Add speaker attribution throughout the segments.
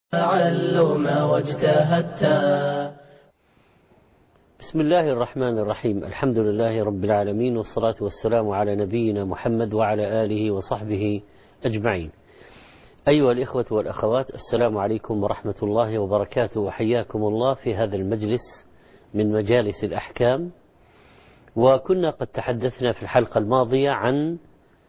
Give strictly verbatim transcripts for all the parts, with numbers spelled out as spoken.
Speaker 1: تعلم واجتهدت.
Speaker 2: بسم الله الرحمن الرحيم. الحمد لله رب العالمين، والصلاة والسلام على نبينا محمد وعلى آله وصحبه أجمعين. أيها الإخوة والأخوات، السلام عليكم ورحمة الله وبركاته، وحياكم الله في هذا المجلس من مجالس الأحكام. وكنا قد تحدثنا في الحلقة الماضية عن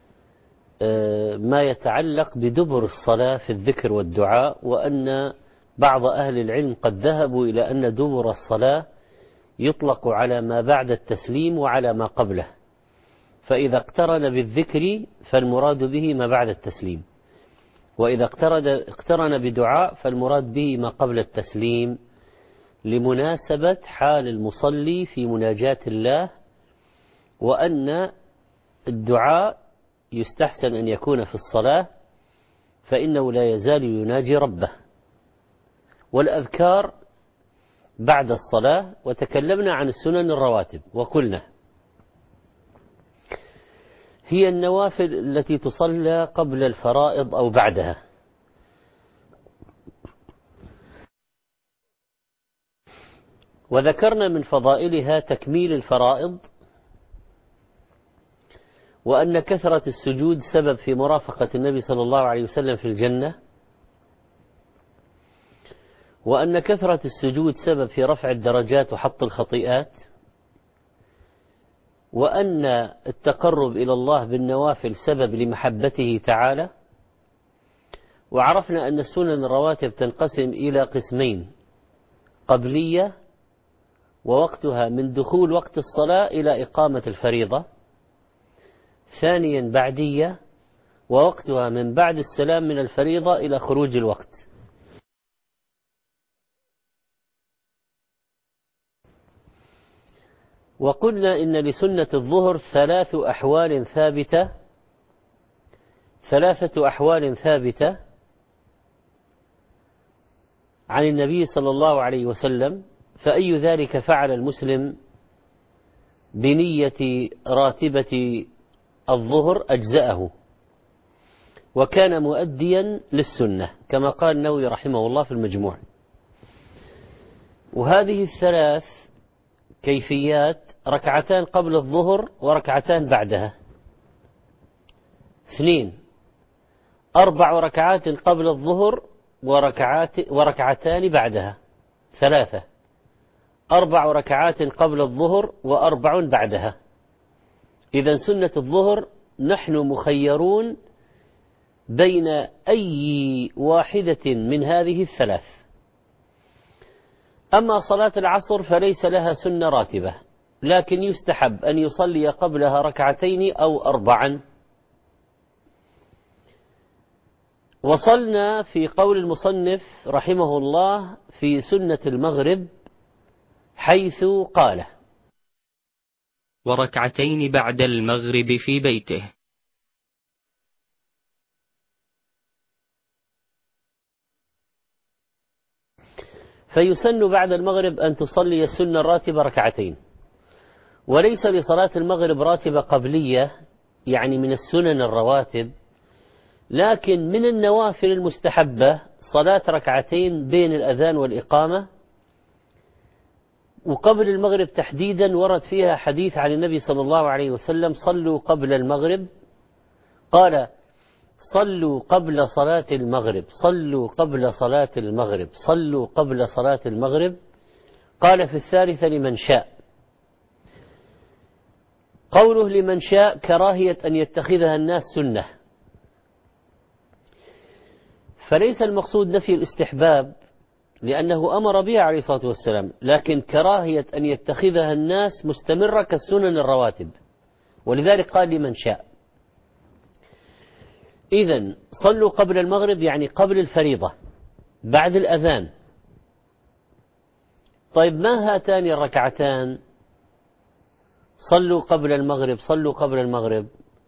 Speaker 2: ما يتعلق بدبر الصلاة في الذكر والدعاء، وأن بعض أهل العلم قد ذهبوا إلى أن دبر الصلاة يطلق على ما بعد التسليم وعلى ما قبله، فإذا اقترن بالذكر فالمراد به ما بعد التسليم، وإذا اقترن بدعاء فالمراد به ما قبل التسليم، لمناسبة حال المصلي في مناجاة الله، وأن الدعاء يستحسن أن يكون في الصلاة فإنه لا يزال يناجي ربه، والأذكار بعد الصلاة. وتكلمنا عن السنن الرواتب، وقلنا هي النوافل التي تصلى قبل الفرائض أو بعدها، وذكرنا من فضائلها تكميل الفرائض، وأن كثرة السجود سبب في مرافقة النبي صلى الله عليه وسلم في الجنة، وأن كثرة السجود سبب في رفع الدرجات وحط الخطيئات، وأن التقرب إلى الله بالنوافل سبب لمحبته تعالى. وعرفنا أن السنن الرواتب تنقسم إلى قسمين: قبلية ووقتها من دخول وقت الصلاة إلى إقامة الفريضة، ثانيا بعدية ووقتها من بعد السلام من الفريضة إلى خروج الوقت. وقلنا إن لسنة الظهر ثلاث أحوال ثابتة ثلاثة أحوال ثابتة عن النبي صلى الله عليه وسلم، فأي ذلك فعل المسلم بنية راتبة الظهر أجزأه، وكان مؤديا للسنة، كما قال النووي رحمه الله في المجموع. وهذه الثلاث كيفيات: ركعتان قبل الظهر وركعتان بعدها، اثنين أربع ركعات قبل الظهر وركعات وركعتان بعدها، ثلاثة أربع ركعات قبل الظهر وأربع بعدها. إذن سنة الظهر نحن مخيرون بين أي واحدة من هذه الثلاث. أما صلاة العصر فليس لها سنة راتبة، لكن يستحب أن يصلي قبلها ركعتين أو أربعا. وصلنا في قول المصنف رحمه الله في سنة المغرب حيث قال:
Speaker 3: وركعتين بعد المغرب في بيته.
Speaker 2: فيسن بعد المغرب أن تصلي السنة الراتبة ركعتين، وليس لصلاة المغرب راتبة قبلية يعني من السنن الرواتب، لكن من النوافل المستحبة صلاة ركعتين بين الأذان والإقامة. وقبل المغرب تحديدا ورد فيها حديث عن النبي صلى الله عليه وسلم: صلوا قبل المغرب، قال: صلوا قبل صلاة المغرب، صلوا قبل صلاة المغرب، صلوا قبل صلاة المغرب. قال في الثالثة: لمن شاء. قوله لمن شاء كراهية أن يتخذها الناس سنة، فليس المقصود نفي الاستحباب لأنه أمر بها عليه الصلاة والسلام، لكن كراهية أن يتخذها الناس مستمرة كالسنن الرواتب، ولذلك قال لمن شاء. إذن صلوا قبل المغرب يعني قبل الفريضة بعد الأذان. طيب ما هاتان الركعتان؟ صلوا قبل المغرب، صلوا قبل المغرب،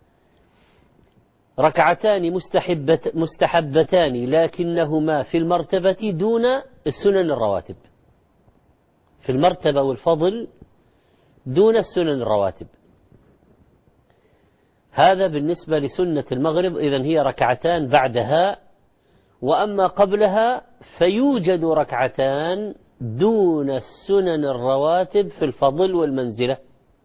Speaker 2: ركعتان مستحبت مستحبتان لكنهما في المرتبة دون السنن الرواتب، في المرتبة والفضل دون السنن الرواتب. هذا بالنسبة لسنة المغرب. إذن هي ركعتان بعدها وأما قبلها فيوجد ركعتان دون السنن الرواتب في الفضل والمنزلة.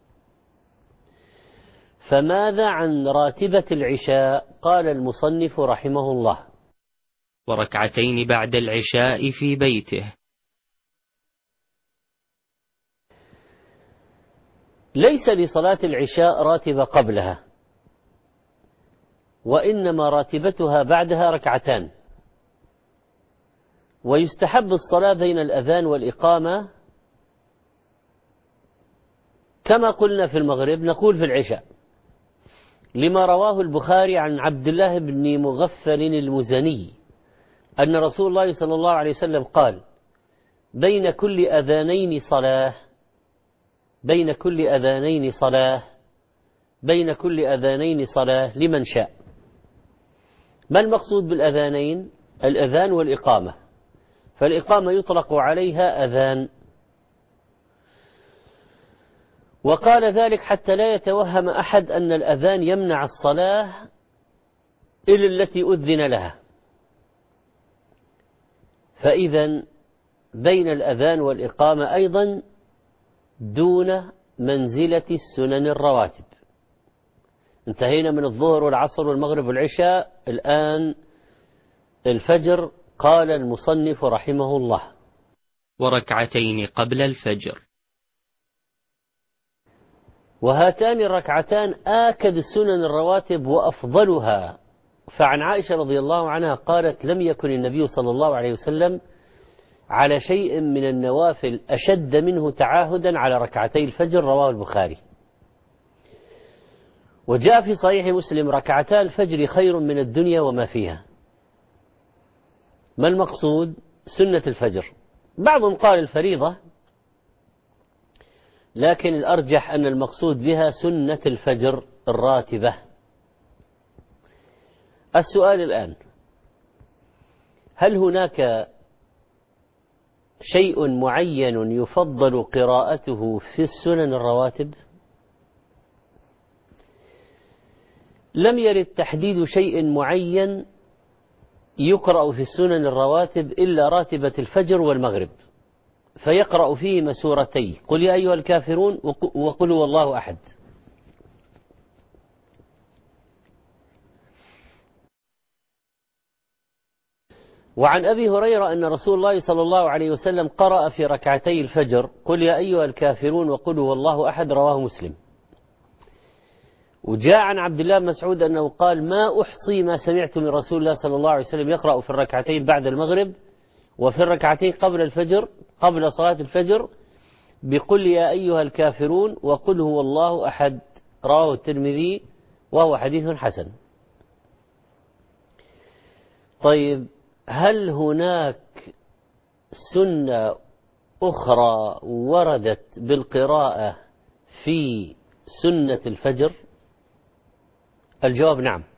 Speaker 2: فماذا عن راتبة العشاء؟ قال المصنف رحمه الله:
Speaker 3: وركعتين بعد العشاء في بيته.
Speaker 2: ليس لصلاة العشاء راتبة قبلها، وإنما راتبتها بعدها ركعتان. ويستحب الصلاة بين الأذان والإقامة كما قلنا في المغرب نقول في العشاء، لما رواه البخاري عن عبد الله بن مغفل المزني أن رسول الله صلى الله عليه وسلم قال: بين كل أذانين صلاة بين كل أذانين صلاة بين كل أذانين صلاة لمن شاء. ما المقصود بالأذانين؟ الأذان والإقامة، فالإقامة يطلق عليها أذان. وقال ذلك حتى لا يتوهم أحد أن الأذان يمنع الصلاة إلا التي أذن لها. فإذا بين الأذان والإقامة أيضا دون منزلة السنن الرواتب. انتهينا من الظهر والعصر والمغرب والعشاء، الآن الفجر. قال المصنف رحمه الله:
Speaker 3: وركعتين قبل الفجر.
Speaker 2: وهاتان الركعتان آكد السنن الرواتب وأفضلها. فعن عائشة رضي الله عنها قالت: لم يكن النبي صلى الله عليه وسلم على شيء من النوافل أشد منه تعاهدا على ركعتي الفجر. رواه البخاري. وجاء في صحيح مسلم: ركعتا الفجر خير من الدنيا وما فيها. ما المقصود؟ سنة الفجر. بعضهم قال الفريضة، لكن الأرجح أن المقصود بها سنة الفجر الراتبة. السؤال الآن: هل هناك شيء معين يفضل قراءته في السنن الرواتب؟ لم يرد تحديد شيء معين يقرأ في السنن الرواتب إلا راتبة الفجر والمغرب، فيقرأ فيهما سورتي: قل يا أيها الكافرون وقل هو الله أحد. وعن أبي هريرة أن رسول الله صلى الله عليه وسلم قرأ في ركعتي الفجر: قل يا أيها الكافرون وقل هو الله أحد. رواه مسلم. وجاء عن عبد الله بن مسعود أنه قال: ما أحصي ما سمعت من رسول الله صلى الله عليه وسلم يقرأ في الركعتين بعد المغرب وفي الركعتين قبل الفجر قبل صلاة الفجر بقل يا أيها الكافرون وقل هو الله أحد. رواه الترمذي وهو حديث حسن. طيب، هل هناك سنة أخرى وردت بالقراءة في سنة الفجر؟ الجواب نعم.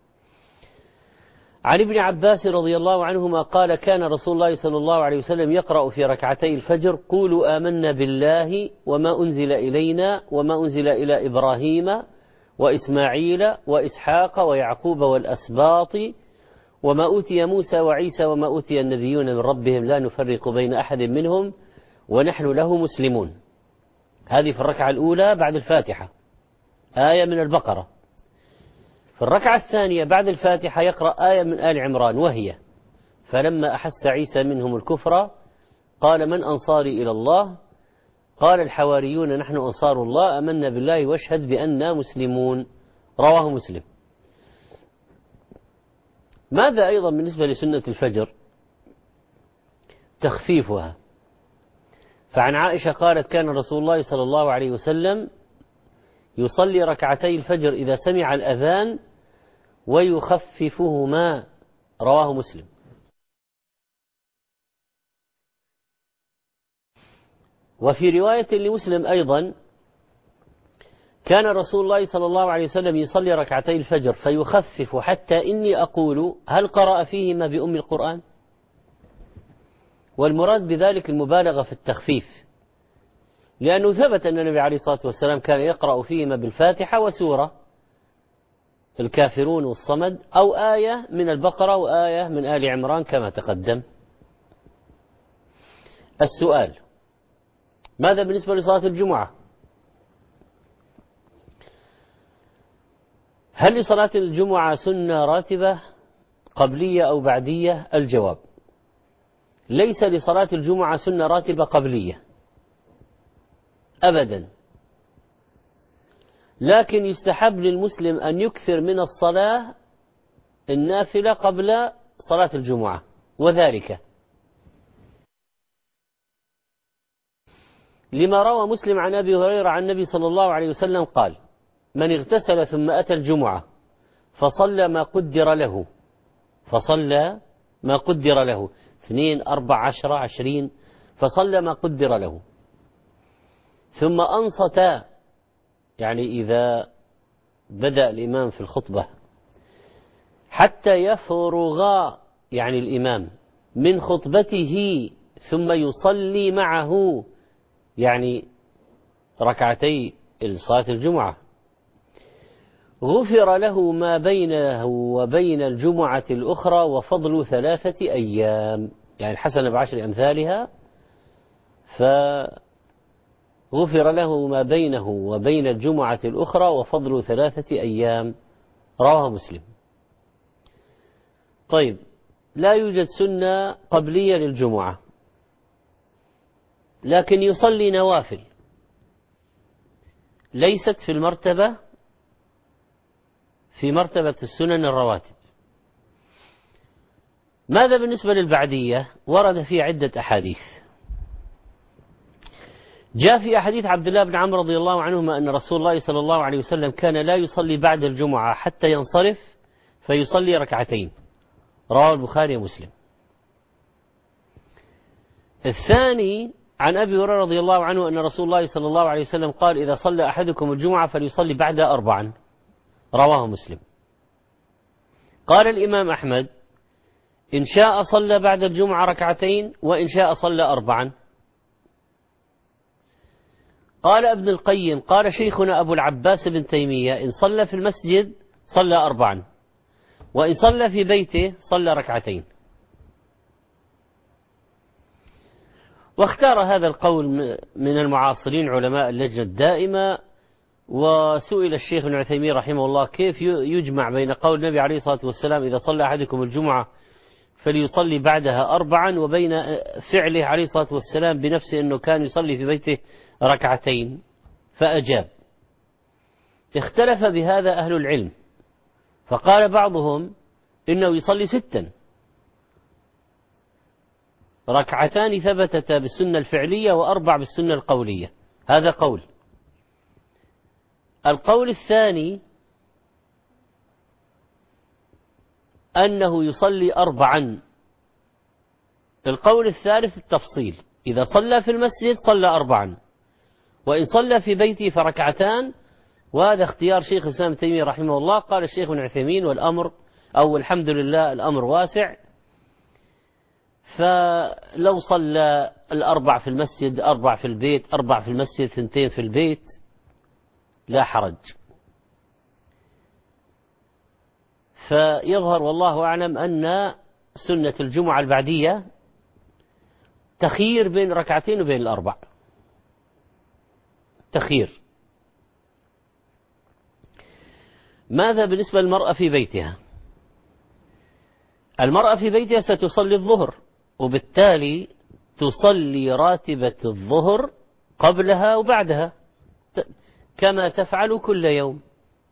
Speaker 2: عن ابن عباس رضي الله عنهما قال: كان رسول الله صلى الله عليه وسلم يقرأ في ركعتي الفجر: قولوا آمنا بالله وما أنزل إلينا وما أنزل إلى إبراهيم وإسماعيل وإسحاق ويعقوب والأسباط وما أوتي موسى وعيسى وما أوتي النبيون من ربهم لا نفرق بين أحد منهم ونحن له مسلمون. هذه في الركعة الأولى بعد الفاتحة، آية من البقرة. في الركعة الثانية بعد الفاتحة يقرأ آية من آل عمران، وهي: فلما أحس عيسى منهم الكفر قال من أنصاري إلى الله؟ قال الحواريون نحن أنصار الله آمنا بالله واشهد بأننا مسلمون. رواه مسلم. ماذا أيضا بالنسبة لسنة الفجر؟ تخفيفها. فعن عائشة قالت: كان رسول الله صلى الله عليه وسلم يصلي ركعتي الفجر إذا سمع الأذان ويخففهما. رواه مسلم. وفي رواية لمسلم أيضا: كان رسول الله صلى الله عليه وسلم يصلي ركعتي الفجر فيخفف حتى إني أقول هل قرأ فيهما بأم القرآن؟ والمراد بذلك المبالغة في التخفيف، لأنه ثبت أن النبي عليه الصلاة والسلام كان يقرأ فيهما بالفاتحة وسورة الكافرون والصمد، أو آية من البقرة وآية من آل عمران كما تقدم. السؤال: ماذا بالنسبة لصلاة الجمعة؟ هل لصلاة الجمعة سنة راتبة قبلية أو بعدية؟ الجواب: ليس لصلاة الجمعة سنة راتبة قبلية أبدا، لكن يستحب للمسلم أن يكثر من الصلاة النافلة قبل صلاة الجمعة، وذلك لما روى مسلم عن أبي هريرة عن النبي صلى الله عليه وسلم قال: من اغتسل ثم أتى الجمعة فصلى ما قدر له فصلى ما قدر له اثنين أربع عشرة عشرين فصلى ما قدر له، ثم أنصت، يعني إذا بدأ الإمام في الخطبة حتى يفرغ، يعني الإمام من خطبته، ثم يصلي معه، يعني ركعتي صلاة الجمعة، غفر له ما بينه وبين الجمعة الأخرى وفضل ثلاثة أيام، يعني الحسنة بعشر أمثالها، فغفر له ما بينه وبين الجمعة الأخرى وفضل ثلاثة أيام. رواه مسلم. طيب، لا يوجد سنة قبلية للجمعة، لكن يصلي نوافل ليست في المرتبة في مرتبة السنن الرواتب. ماذا بالنسبة للبعدية؟ ورد فيه عدة أحاديث. جاء في أحاديث عبد الله بن عمرو رضي الله عنهما أن رسول الله صلى الله عليه وسلم كان لا يصلي بعد الجمعة حتى ينصرف فيصلي ركعتين، رواه البخاري ومسلم. الثاني عن أبي هريرة رضي الله عنه أن رسول الله صلى الله عليه وسلم قال: إذا صلى أحدكم الجمعة فليصلي بعدها أربعا، رواه مسلم. قال الإمام أحمد: إن شاء صلى بعد الجمعة ركعتين، وإن شاء صلى أربعا. قال ابن القيم: قال شيخنا أبو العباس بن تيمية: إن صلى في المسجد صلى أربعا، وإن صلى في بيته صلى ركعتين. واختار هذا القول من المعاصرين علماء اللجنة الدائمة. وسئل الشيخ ابن عثيمين رحمه الله: كيف يجمع بين قول النبي عليه الصلاة والسلام: إذا صلى أحدكم الجمعة فليصلي بعدها أربعا، وبين فعله عليه الصلاة والسلام بنفسه أنه كان يصلي في بيته ركعتين؟ فأجاب: اختلف بهذا أهل العلم، فقال بعضهم إنه يصلي ستا، ركعتان ثبتتا بالسنة الفعلية وأربع بالسنة القولية. هذا قول. القول الثاني أنه يصلي أربعا. القول الثالث التفصيل: إذا صلى في المسجد صلى أربعا، وإن صلى في بيته فركعتان. وهذا اختيار شيخ الإسلام ابن تيمية رحمه الله. قال الشيخ ابن عثيمين: والأمر أو الحمد لله الأمر واسع، فلو صلى الأربع في المسجد، أربع في البيت، أربع في المسجد، ثنتين في البيت، لا حرج. فيظهر والله أعلم أن سنة الجمعة البعدية تخيير بين ركعتين وبين الأربع، تخيير. ماذا بالنسبة للمرأة في بيتها؟ المرأة في بيتها ستصلي الظهر، وبالتالي تصلي راتبة الظهر قبلها وبعدها كما تفعل كل يوم.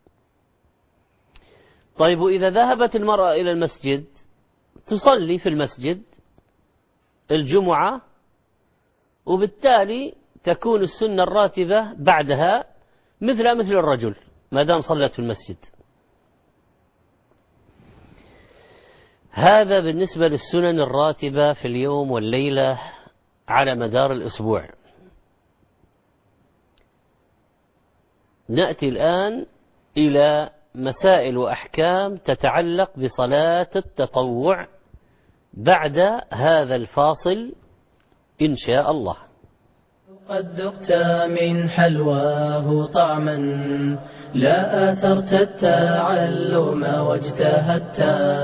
Speaker 2: طيب، وإذا ذهبت المرأة إلى المسجد تصلي في المسجد الجمعة، وبالتالي تكون السنة الراتبة بعدها مثل مثل الرجل ما دام صلت في المسجد. هذا بالنسبة للسنن الراتبة في اليوم والليلة على مدار الأسبوع. نأتي الآن إلى مسائل وأحكام تتعلق بصلاة التطوع بعد هذا الفاصل إن شاء الله.
Speaker 1: قد ذقت من حلواه طعما لا آثرت التعلم واجتهدت.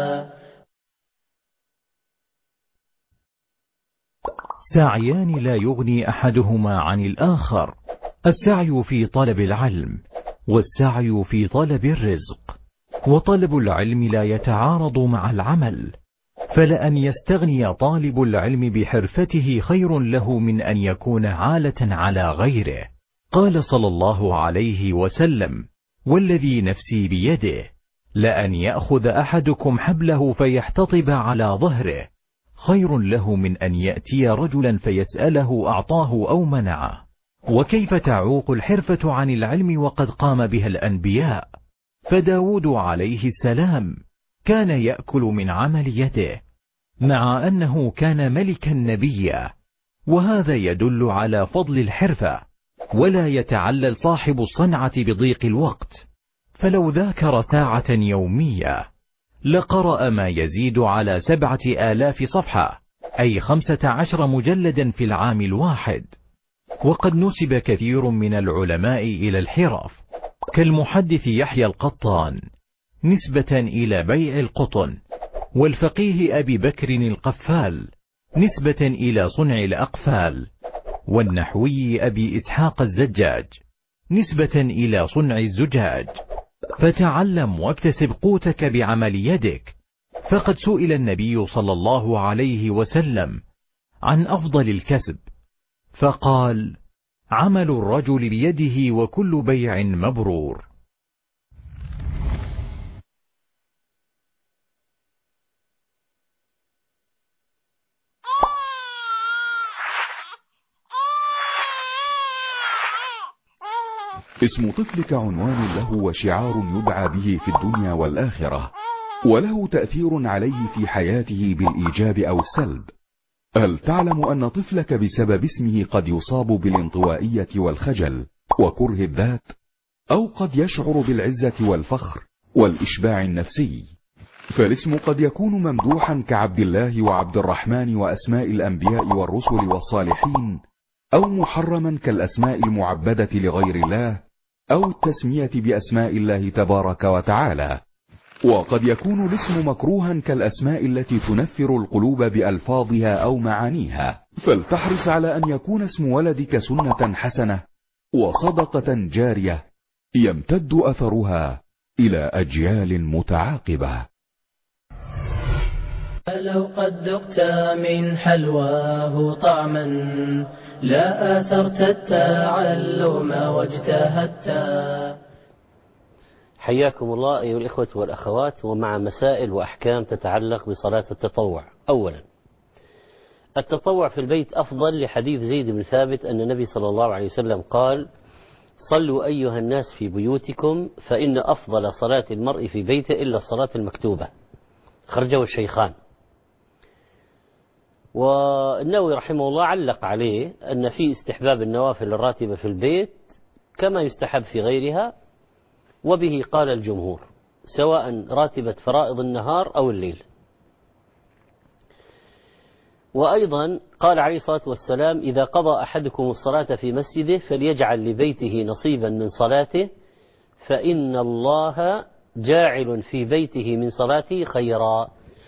Speaker 4: سعيان لا يغني أحدهما عن الآخر، السعي في طلب العلم والسعي في طلب الرزق، وطلب العلم لا يتعارض مع العمل، فلأن يستغني طالب العلم بحرفته خير له من أن يكون عالة على غيره. قال صلى الله عليه وسلم: والذي نفسي بيده لأن يأخذ أحدكم حبله فيحتطب على ظهره خير له من أن يأتي رجلا فيسأله أعطاه أو منعه. وكيف تعوق الحرفة عن العلم وقد قام بها الأنبياء؟ فداود عليه السلام كان يأكل من عمل يده مع أنه كان ملكا نبيا، وهذا يدل على فضل الحرفة. ولا يتعلل صاحب الصنعة بضيق الوقت، فلو ذاكر ساعة يومية لقرأ ما يزيد على سبعة آلاف صفحة، أي خمسة عشر مجلدا في العام الواحد. وقد نسب كثير من العلماء إلى الحرف، كالمحدث يحيى القطان نسبة إلى بيع القطن، والفقيه أبي بكر القفال نسبة إلى صنع الأقفال، والنحوي أبي إسحاق الزجاج نسبة إلى صنع الزجاج. فتعلم واكتسب قوتك بعمل يدك. فقد سئل النبي صلى الله عليه وسلم عن أفضل الكسب، فقال: عمل الرجل بيده وكل بيع مبرور.
Speaker 5: اسم طفلك عنوان له وشعار يدعى به في الدنيا والآخرة، وله تأثير عليه في حياته بالإيجاب أو السلب. هل تعلم أن طفلك بسبب اسمه قد يصاب بالانطوائية والخجل وكره الذات، أو قد يشعر بالعزة والفخر والإشباع النفسي؟ فالاسم قد يكون ممدوحا كعبد الله وعبد الرحمن وأسماء الأنبياء والرسل والصالحين، أو محرما كالأسماء المعبدة لغير الله، أو التسمية بأسماء الله تبارك وتعالى. وقد يكون الاسم مكروها كالأسماء التي تنفر القلوب بألفاظها أو معانيها. فلتحرص على أن يكون اسم ولدك سنة حسنة وصدقة جارية يمتد أثرها إلى أجيال متعاقبة.
Speaker 1: لو قد ذقت من حلواه طعما لا آثرت التعلم واجتهدت.
Speaker 2: حياكم الله أيها الإخوة والأخوات، ومع مسائل وأحكام تتعلق بصلاة التطوع. أولا، التطوع في البيت أفضل لحديث زيد بن ثابت أن النبي صلى الله عليه وسلم قال: صلوا أيها الناس في بيوتكم فإن أفضل صلاة المرء في بيته إلا الصلاة المكتوبة. خرجه الشيخان. والنووي رحمه الله علق عليه أن في استحباب النوافل الراتبة في البيت كما يستحب في غيرها، وبه قال الجمهور، سواء راتبة فرائض النهار أو الليل. وأيضا قال عليه الصلاة والسلام: إذا قضى أحدكم الصلاة في مسجده فليجعل لبيته نصيبا من صلاته، فإن الله جاعل في بيته من صلاته خيرا.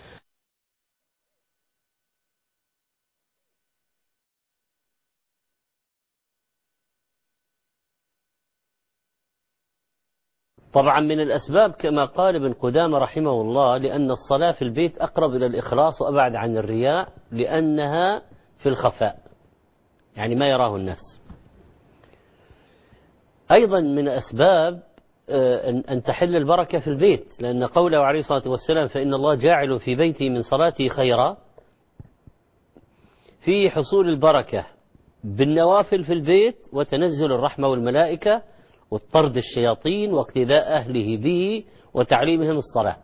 Speaker 2: طبعا من الأسباب كما قال ابن قدامة رحمه الله، لأن الصلاة في البيت أقرب إلى الإخلاص وأبعد عن الرياء، لأنها في الخفاء، يعني ما يراه الناس. أيضا من أسباب أن تحل البركة في البيت، لأن قوله عليه الصلاة والسلام: فإن الله جاعل في بيتي من صلاته خيرا، في حصول البركة بالنوافل في البيت، وتنزل الرحمة والملائكة، وطرد الشياطين، واقتداء أهله به، وتعليمهم الصلاة.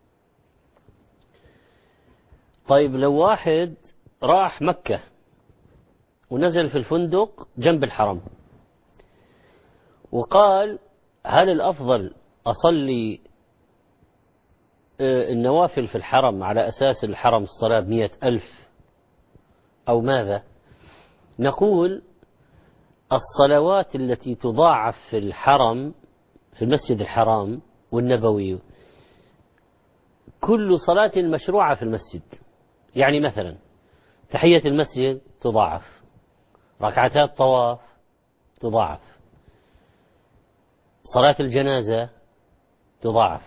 Speaker 2: طيب لو واحد راح مكة ونزل في الفندق جنب الحرم، وقال: هل الأفضل أصلي النوافل في الحرم على أساس الحرم الصلاة بمئة ألف أو ماذا؟ نقول: الصلوات التي تضاعف في الحرم، في المسجد الحرام والنبوي، كل صلاة مشروعة في المسجد. يعني مثلا تحية المسجد تضاعف، ركعتات طواف تضاعف، صلاة الجنازة تضاعف،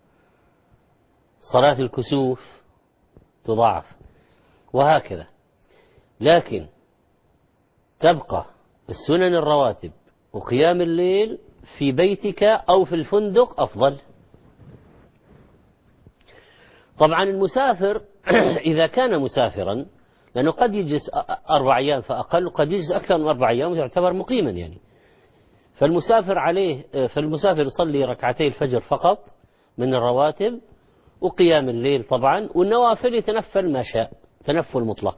Speaker 2: صلاة الكسوف تضاعف، وهكذا. لكن تبقى السنن الرواتب وقيام الليل في بيتك أو في الفندق أفضل. طبعا المسافر إذا كان مسافرا، لأنه قد يجلس أربع أيام فأقل، قد يجلس أكثر من أربع أيام يعتبر مقيما يعني. فالمسافر عليه فالمسافر يصلي ركعتي الفجر فقط من الرواتب، وقيام الليل طبعا، والنوافل يتنفل ما شاء، تنفل مطلق.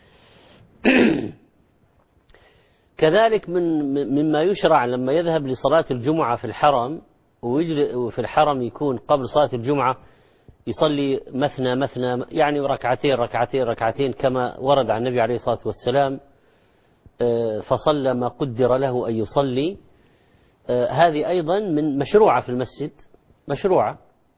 Speaker 2: كذلك من مما يشرع لما يذهب لصلاة الجمعة في الحرم، وفي الحرم يكون قبل صلاة الجمعة يصلي مثنى مثنى، يعني ركعتين ركعتين ركعتين كما ورد عن النبي عليه الصلاة والسلام، فصلى ما قدر له أن يصلي. هذه أيضا من مشروعة في المسجد، مشروعة.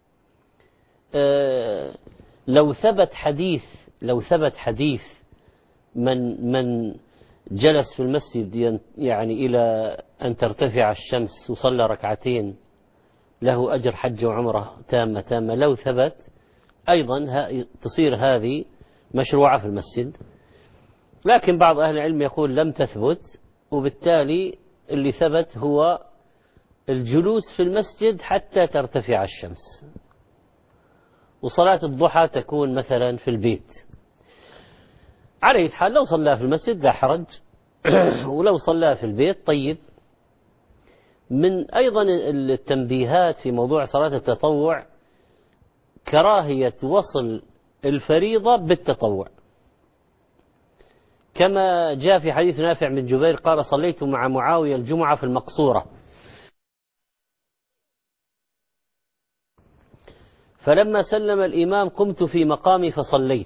Speaker 2: لو ثبت حديث لو ثبت حديث من من جلس في المسجد يعني إلى أن ترتفع الشمس وصلى ركعتين له أجر حج وعمرة تامة تامة، لو ثبت أيضا تصير هذه مشروعة في المسجد. لكن بعض أهل العلم يقول لم تثبت، وبالتالي اللي ثبت هو الجلوس في المسجد حتى ترتفع الشمس، وصلاة الضحى تكون مثلا في البيت. على أي حال لو صلى في المسجد لا حرج، ولو صلى في البيت طيب. من أيضا التنبيهات في موضوع صلاة التطوع كراهية وصل الفريضة بالتطوع، كما جاء في حديث نافع بن جبير قال صليت مع معاوية الجمعة في المقصورة، فلما سلم الإمام قمت في مقامي فصليت.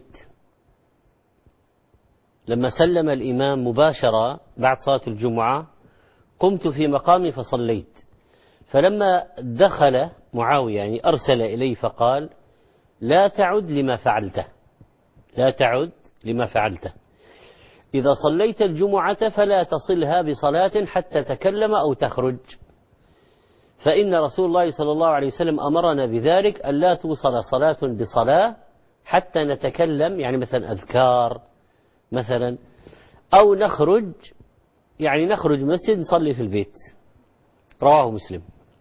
Speaker 2: لما سلم الإمام مباشرة بعد صلاة الجمعة قمت في مقامي فصليت، فلما دخل معاوية يعني أرسل إليه فقال لا تعد لما فعلته، لا تعد لما فعلته، إذا صليت الجمعة فلا تصلها بصلاة حتى تكلم أو تخرج، فإن رسول الله صلى الله عليه وسلم أمرنا بذلك، ألا توصل صلاة بصلاة حتى نتكلم، يعني مثلا أذكار مثلا، أو نخرج يعني نخرج مسجد نصلي في البيت. رواه مسلم.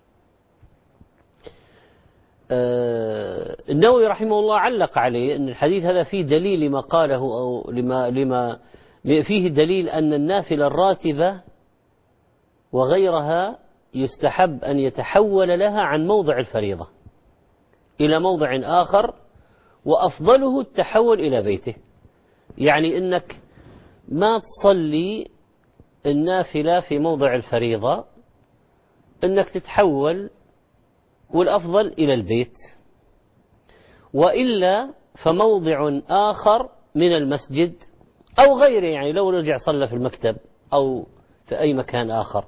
Speaker 2: آه النووي رحمه الله علق عليه أن الحديث هذا فيه دليل لما قاله، أو لما لما فيه دليل أن النافلة الراتبة وغيرها يستحب أن يتحول لها عن موضع الفريضة إلى موضع آخر، وأفضله التحول إلى بيته. يعني إنك ما تصلي النافلة في موضع الفريضة، إنك تتحول والأفضل إلى البيت، وإلا فموضع آخر من المسجد أو غيره، يعني لو رجع صلى في المكتب أو في أي مكان آخر.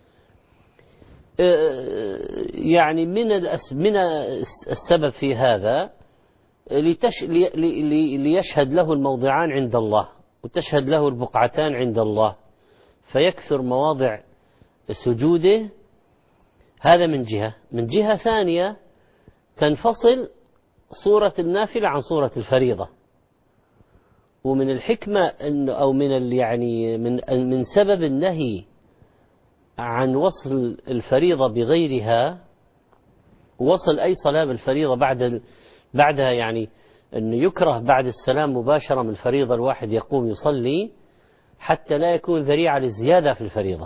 Speaker 2: يعني من من السبب في هذا لتش ليشهد له الموضعان عند الله، وتشهد له البقعتان عند الله، فيكثر مواضع سجوده. هذا من جهة. من جهة ثانية تنفصل صورة النافلة عن صورة الفريضة. ومن الحكمة أن أو من يعني من من سبب النهي عن وصل الفريضة بغيرها، وصل أي صلاة بالفريضة بعد بعدها، يعني أنه يكره بعد السلام مباشرة من الفريضة الواحد يقوم يصلي حتى لا يكون ذريعة للزيادة في الفريضة،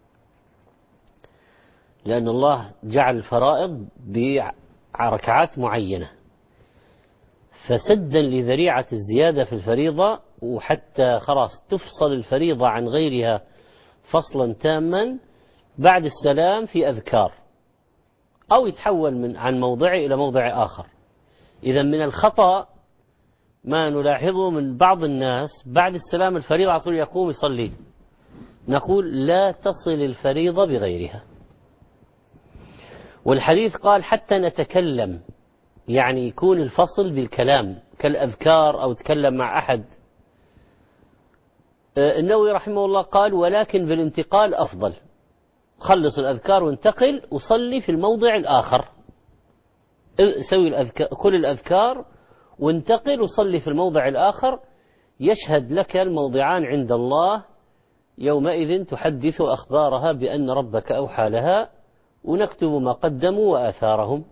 Speaker 2: لأن الله جعل الفرائض بركعات معينة، فسدا لذريعة الزيادة في الفريضة، وحتى خلاص تفصل الفريضة عن غيرها فصلا تاما بعد السلام في أذكار، أو يتحول من عن موضعه إلى موضع آخر. إذا من الخطأ ما نلاحظه من بعض الناس بعد السلام الفريضة على طول يقوم يصلي، نقول لا تصل الفريضة بغيرها. والحديث قال حتى نتكلم، يعني يكون الفصل بالكلام كالأذكار أو تكلم مع أحد. النووي رحمه الله قال ولكن بالانتقال أفضل، خلص الأذكار وانتقل وصلي في الموضع الآخر، سوي الأذكار كل الأذكار وانتقل وصلي في الموضع الآخر، يشهد لك الموضعان عند الله يومئذ تحدث أخبارها بأن ربك أوحى لها، ونكتب ما قدموا وآثارهم.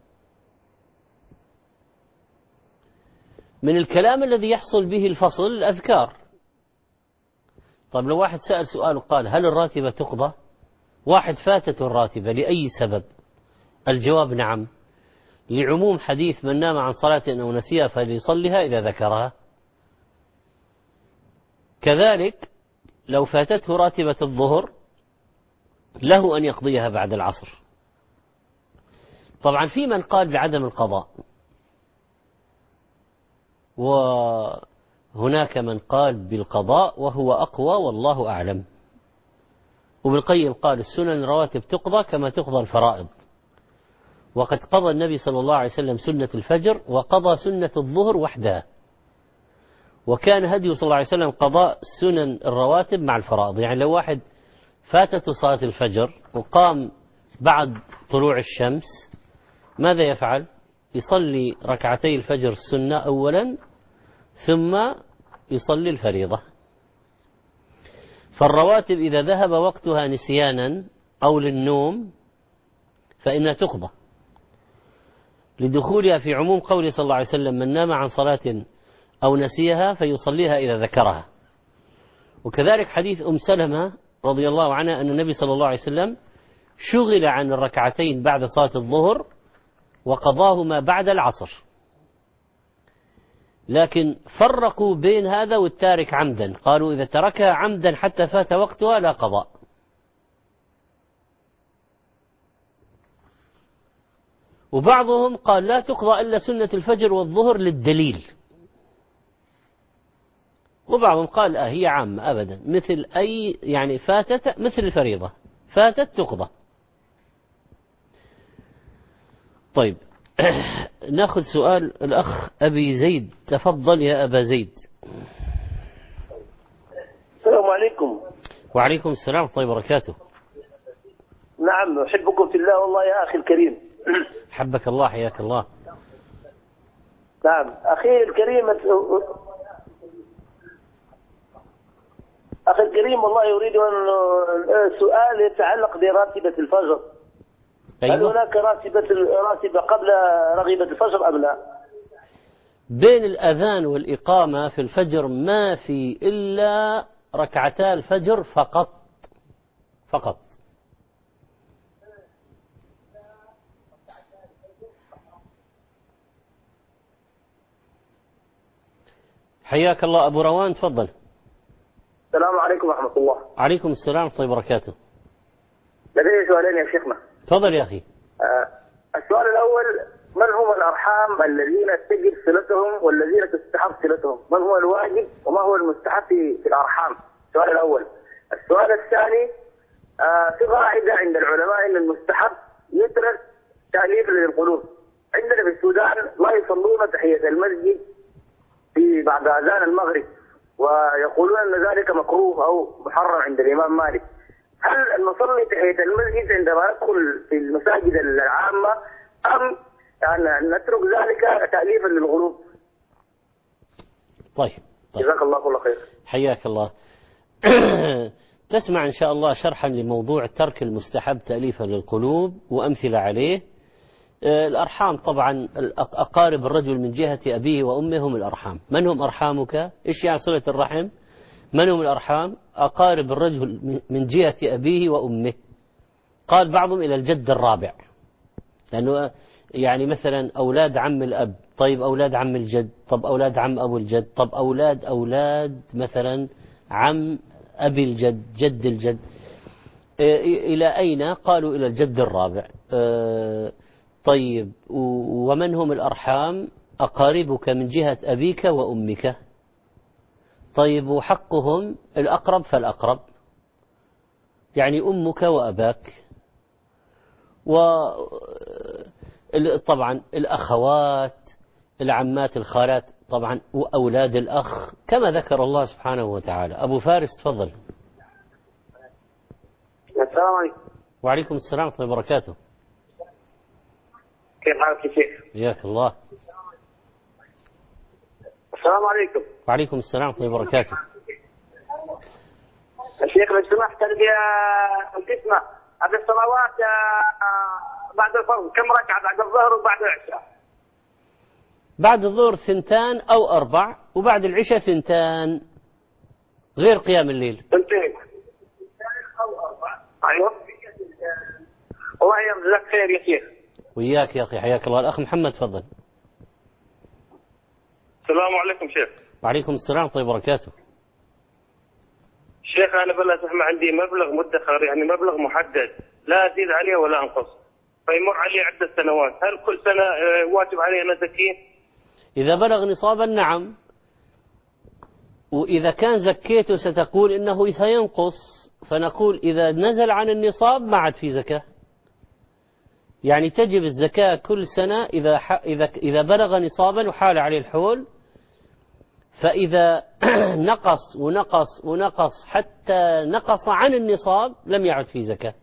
Speaker 2: من الكلام الذي يحصل به الفصل الأذكار. طب لو واحد سأل سؤال وقال هل الراتبة تقضى؟ واحد فاتته الراتبة لأي سبب، الجواب نعم، لعموم حديث من نام عن صلاة أو نسيها فليصلها إذا ذكرها. كذلك لو فاتته راتبة الظهر له أن يقضيها بعد العصر. طبعا في من قال بعدم القضاء، وهناك من قال بالقضاء وهو أقوى والله أعلم. وابن القيم قال السنن الرواتب تقضى كما تقضى الفرائض، وقد قضى النبي صلى الله عليه وسلم سنة الفجر وقضى سنة الظهر وحدها، وكان هديه صلى الله عليه وسلم قضاء سنن الرواتب مع الفرائض. يعني لو واحد فاتته صلاة الفجر وقام بعد طلوع الشمس ماذا يفعل؟ يصلي ركعتي الفجر السنة أولا ثم يصلي الفريضة. فالرواتب إذا ذهب وقتها نسيانا أو للنوم فإنها تقضى لدخولها في عموم قوله صلى الله عليه وسلم من نام عن صلاة أو نسيها فيصليها إذا ذكرها. وكذلك حديث أم سلمة رضي الله عنها أن النبي صلى الله عليه وسلم شغل عن الركعتين بعد صلاة الظهر وقضاهما بعد العصر، لكن فرقوا بين هذا والتارك عمدا، قالوا إذا تركها عمدا حتى فات وقتها لا قضاء. وبعضهم قال لا تقضى إلا سنة الفجر والظهر للدليل، وبعضهم قال آه هي عامة أبدا مثل أي يعني فاتت مثل الفريضة فاتت تقضى. طيب ناخذ سؤال الأخ أبي زيد، تفضل يا أبا زيد.
Speaker 6: السلام عليكم.
Speaker 2: وعليكم السلام ورحمة الله وبركاته.
Speaker 6: نعم أحبكم في الله والله يا أخي الكريم.
Speaker 2: حبك الله حياك الله.
Speaker 6: نعم أخي الكريم، أخي الكريم والله يريد أن سؤال يتعلق براتبة الفجر. أيوة. هل هناك راتبة راتبة قبل رغيبة الفجر أم لا؟
Speaker 2: بين الأذان والإقامة في الفجر ما في إلا ركعتا الفجر فقط فقط. حياك الله أبو روان تفضل.
Speaker 6: السلام عليكم ورحمة الله.
Speaker 2: عليكم السلام ورحمة الله وبركاته.
Speaker 6: لدي سؤالين يا شيخنا.
Speaker 2: تفضل يا أخي.
Speaker 6: آه السؤال الأول، من هم الأرحام الذين تجب صلتهم والذين تستحب صلتهم؟ من هو الواجب وما هو المستحب في الأرحام؟ السؤال الأول. السؤال الثاني، آه في قاعدة عند العلماء أن المستحب يترك تأليف للقلوب. عندنا في السودان ما يصلون تحية المسجد في بعد أذان المغرب، ويقولون أن ذلك مكروه أو محرم عند الإمام مالك. هل نصلي تحية المسجد عندما ندخل في المساجد العامة أم يعني نترك ذلك تأليفا للقلوب؟
Speaker 2: طيب, طيب.
Speaker 6: جزاك الله كل خير.
Speaker 2: حياك الله. تسمع إن شاء الله شرحا لموضوع ترك المستحب تأليفا للقلوب وأمثلة عليه. الأرحام طبعا أقارب الرجل من جهة أبيه وأمه هم الأرحام. من هم أرحامك؟ إيش يعني صلة الرحم؟ من هم الأرحام؟ أقارب الرجل من جهة أبيه وأمه. قال بعضهم إلى الجد الرابع، لأنه يعني مثلا أولاد عم الأب، طيب أولاد عم الجد، طب أولاد عم أبو الجد، طب أولاد أولاد مثلا عم أبي الجد جد الجد، إلى أين؟ قالوا إلى الجد الرابع. طيب ومن هم الأرحام؟ أقاربك من جهة أبيك وأمك. طيب وحقهم الأقرب فالأقرب. يعني أمك وأباك، وطبعا الأخوات، العمات، الخالات، طبعا وأولاد الأخ كما ذكر الله سبحانه وتعالى. أبو فارس تفضل.
Speaker 6: السلام عليكم.
Speaker 2: وعليكم السلام ورحمة الله وبركاته.
Speaker 6: كيف حالك يا شيخ؟
Speaker 2: حياك الله.
Speaker 6: السلام عليكم.
Speaker 2: وعليكم السلام ورحمة الله وبركاته.
Speaker 6: الشيخ لو سمحت عندي القسمة هذه الصلوات بعد الفرض كم ركعة بعد الظهر وبعد العشاء؟
Speaker 2: بعد الظهر ثنتان أو أربع، وبعد العشاء ثنتان غير قيام الليل.
Speaker 6: ثنتين أو أربع. أيوه. الله يجزاك خير يا شيخ.
Speaker 2: وياك يا أخي حياك الله. الأخ محمد تفضل.
Speaker 6: السلام عليكم شيخ.
Speaker 2: وعليكم السلام ورحمة الله وبركاته.
Speaker 6: شيخ أنا بلا زحمة عندي مبلغ مدخر، يعني مبلغ محدد لا أزيد عليه ولا أنقص، فيمر علي عدة سنوات، هل كل سنة واجب علي أن أزكيه؟
Speaker 2: إذا بلغ نصابا نعم، وإذا كان زكيته ستقول إنه سينقص، فنقول إذا نزل عن النصاب ما عاد في زكاة. يعني تجب الزكاة كل سنة إذا إذا إذا بلغ نصابا وحال عليه الحول، فإذا نقص ونقص ونقص حتى نقص عن النصاب لم يعد في زكاة.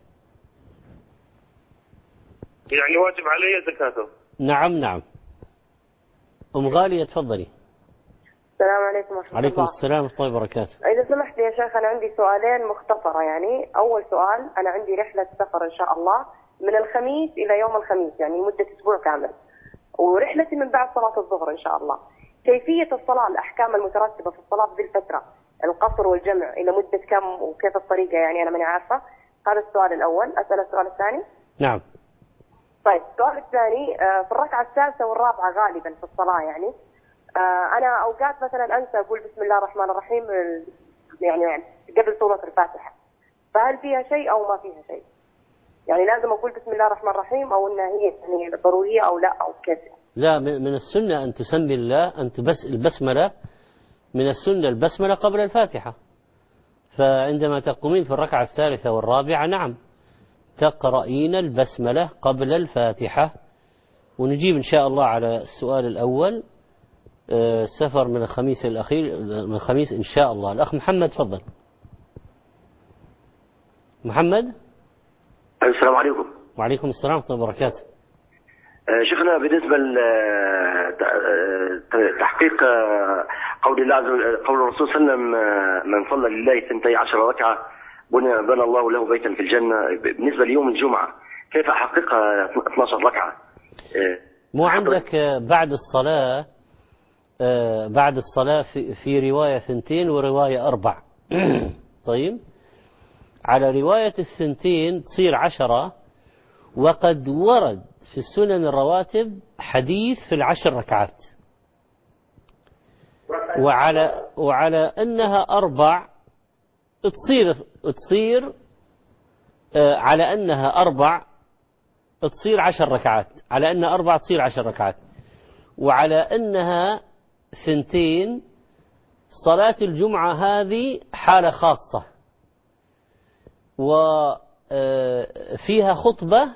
Speaker 6: يعني واجب علي زكاته؟
Speaker 2: نعم نعم. أم غالية تفضلي.
Speaker 7: السلام عليكم ورحمة الله.
Speaker 2: عليكم السلام ورحمة الله وبركاته.
Speaker 7: إذا سمحت يا شيخ أنا عندي سؤالين مختصرة. يعني أول سؤال، أنا عندي رحلة سفر إن شاء الله من الخميس إلى يوم الخميس، يعني مدة أسبوع كامل، ورحلتي من بعد صلاة الظهر إن شاء الله. كيفية الصلاة، الأحكام المترتبة في الصلاة في ذي الفترة، القصر والجمع إلى مدة كم وكيف الطريقة، يعني أنا ماني عارفة. هذا السؤال الأول. أسأل السؤال الثاني.
Speaker 2: نعم.
Speaker 7: طيب السؤال الثاني، في الركعة الثالثة والرابعة غالبا في الصلاة، يعني أنا أوقات مثلا أنسى أقول بسم الله الرحمن الرحيم يعني قبل سورة الفاتحة، فهل فيها شيء أو ما فيها شيء؟ يعني لازم أقول بسم الله الرحمن الرحيم أو أنها هي يعني ضرورية أو لا أو كيف؟
Speaker 2: لا، من السنة أن تسمي الله، أن تبس البسملة من السنة البسملة قبل الفاتحة. فعندما تقومين في الركعة الثالثة والرابعة نعم تقرأين البسملة قبل الفاتحة. ونجيب إن شاء الله على السؤال الأول، السفر من الخميس الأخير من الخميس إن شاء الله. الأخ محمد تفضل. محمد.
Speaker 8: السلام عليكم.
Speaker 2: وعليكم السلام ورحمة الله وبركاته.
Speaker 8: شيخنا بالنسبة لتحقيق قول الله قول الرسول صلى الله عليه وسلم من صلى لله ثنتي عشر ركعة بنى بنى الله له بيتا في الجنة، بالنسبة ليوم الجمعة كيف أحققها اثنتي عشرة ركعة؟
Speaker 2: مو عندك بعد الصلاة بعد الصلاة في, في رواية ثنتين ورواية أربع. طيب على رواية الثنتين تصير عشرة، وقد ورد في السنن الرواتب حديث في العشر ركعات، وعلى وعلى أنها أربع تصير تصير على أنها أربع تصير عشر ركعات، على أنها أربع تصير عشر ركعات، وعلى أنها ثنتين صلاة الجمعة هذه حالة خاصة وفيها خطبة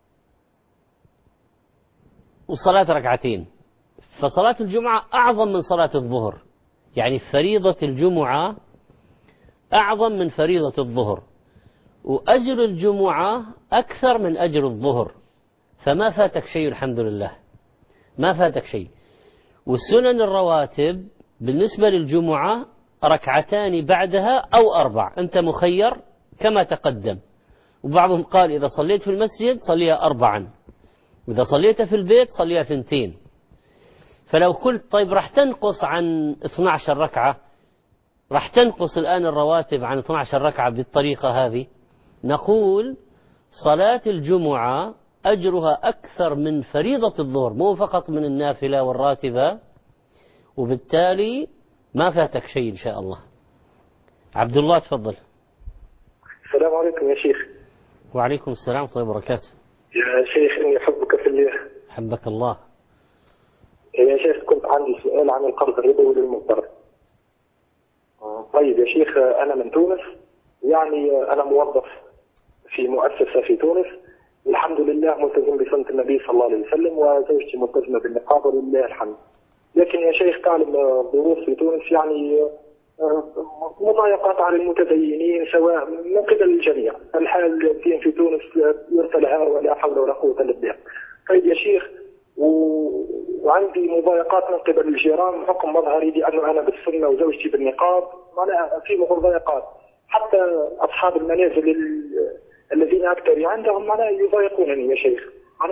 Speaker 2: وصلاة ركعتين، فصلاة الجمعة أعظم من صلاة الظهر، يعني فريضة الجمعة أعظم من فريضة الظهر، وأجر الجمعة أكثر من أجر الظهر، فما فاتك شيء الحمد لله، ما فاتك شيء. والسنن الرواتب بالنسبة للجمعة ركعتان بعدها أو أربع، أنت مخير كما تقدم. وبعضهم قال إذا صليت في المسجد صليها أربعا، وإذا صليت في البيت صليها ثنتين. فلو قلت طيب راح تنقص عن اثنتي عشرة ركعة، راح تنقص الآن الرواتب عن اثنتي عشرة ركعة بالطريقة هذه، نقول صلاة الجمعة أجرها أكثر من فريضة الظهر، مو فقط من النافلة والراتبة، وبالتالي ما فاتك شيء إن شاء الله. عبد الله تفضل.
Speaker 9: السلام عليكم يا شيخ.
Speaker 2: وعليكم السلام ورحمة الله وبركاته.
Speaker 9: يا شيخ إني أحبك في الله.
Speaker 2: حبك الله.
Speaker 9: يا شيخ كنت عندي سؤال عن القرض الربوي للمضطر. طيب يا شيخ أنا من تونس يعني أنا موظف في مؤسسة في تونس، الحمد لله ملتزم بسنة النبي صلى الله عليه وسلم، وزوجتي ملتزمة بالنقاب ولله الحمد. لكن يا شيخ تعلم الظروف في تونس يعني مضايقات على المتدينين سواء من قبل الجميع. الحال الدين في تونس يرتلها ولا حول ولا قوة إلا بالله. طيب يا شيخ، وعندي مضايقات من قبل الجيران بحكم مظهري لأنه أنا بالسنة وزوجتي بالنقاب، معناها في مضايقات. حتى أصحاب المنازل الذين أكثر عندهم معناها يضايقونني يا شيخ.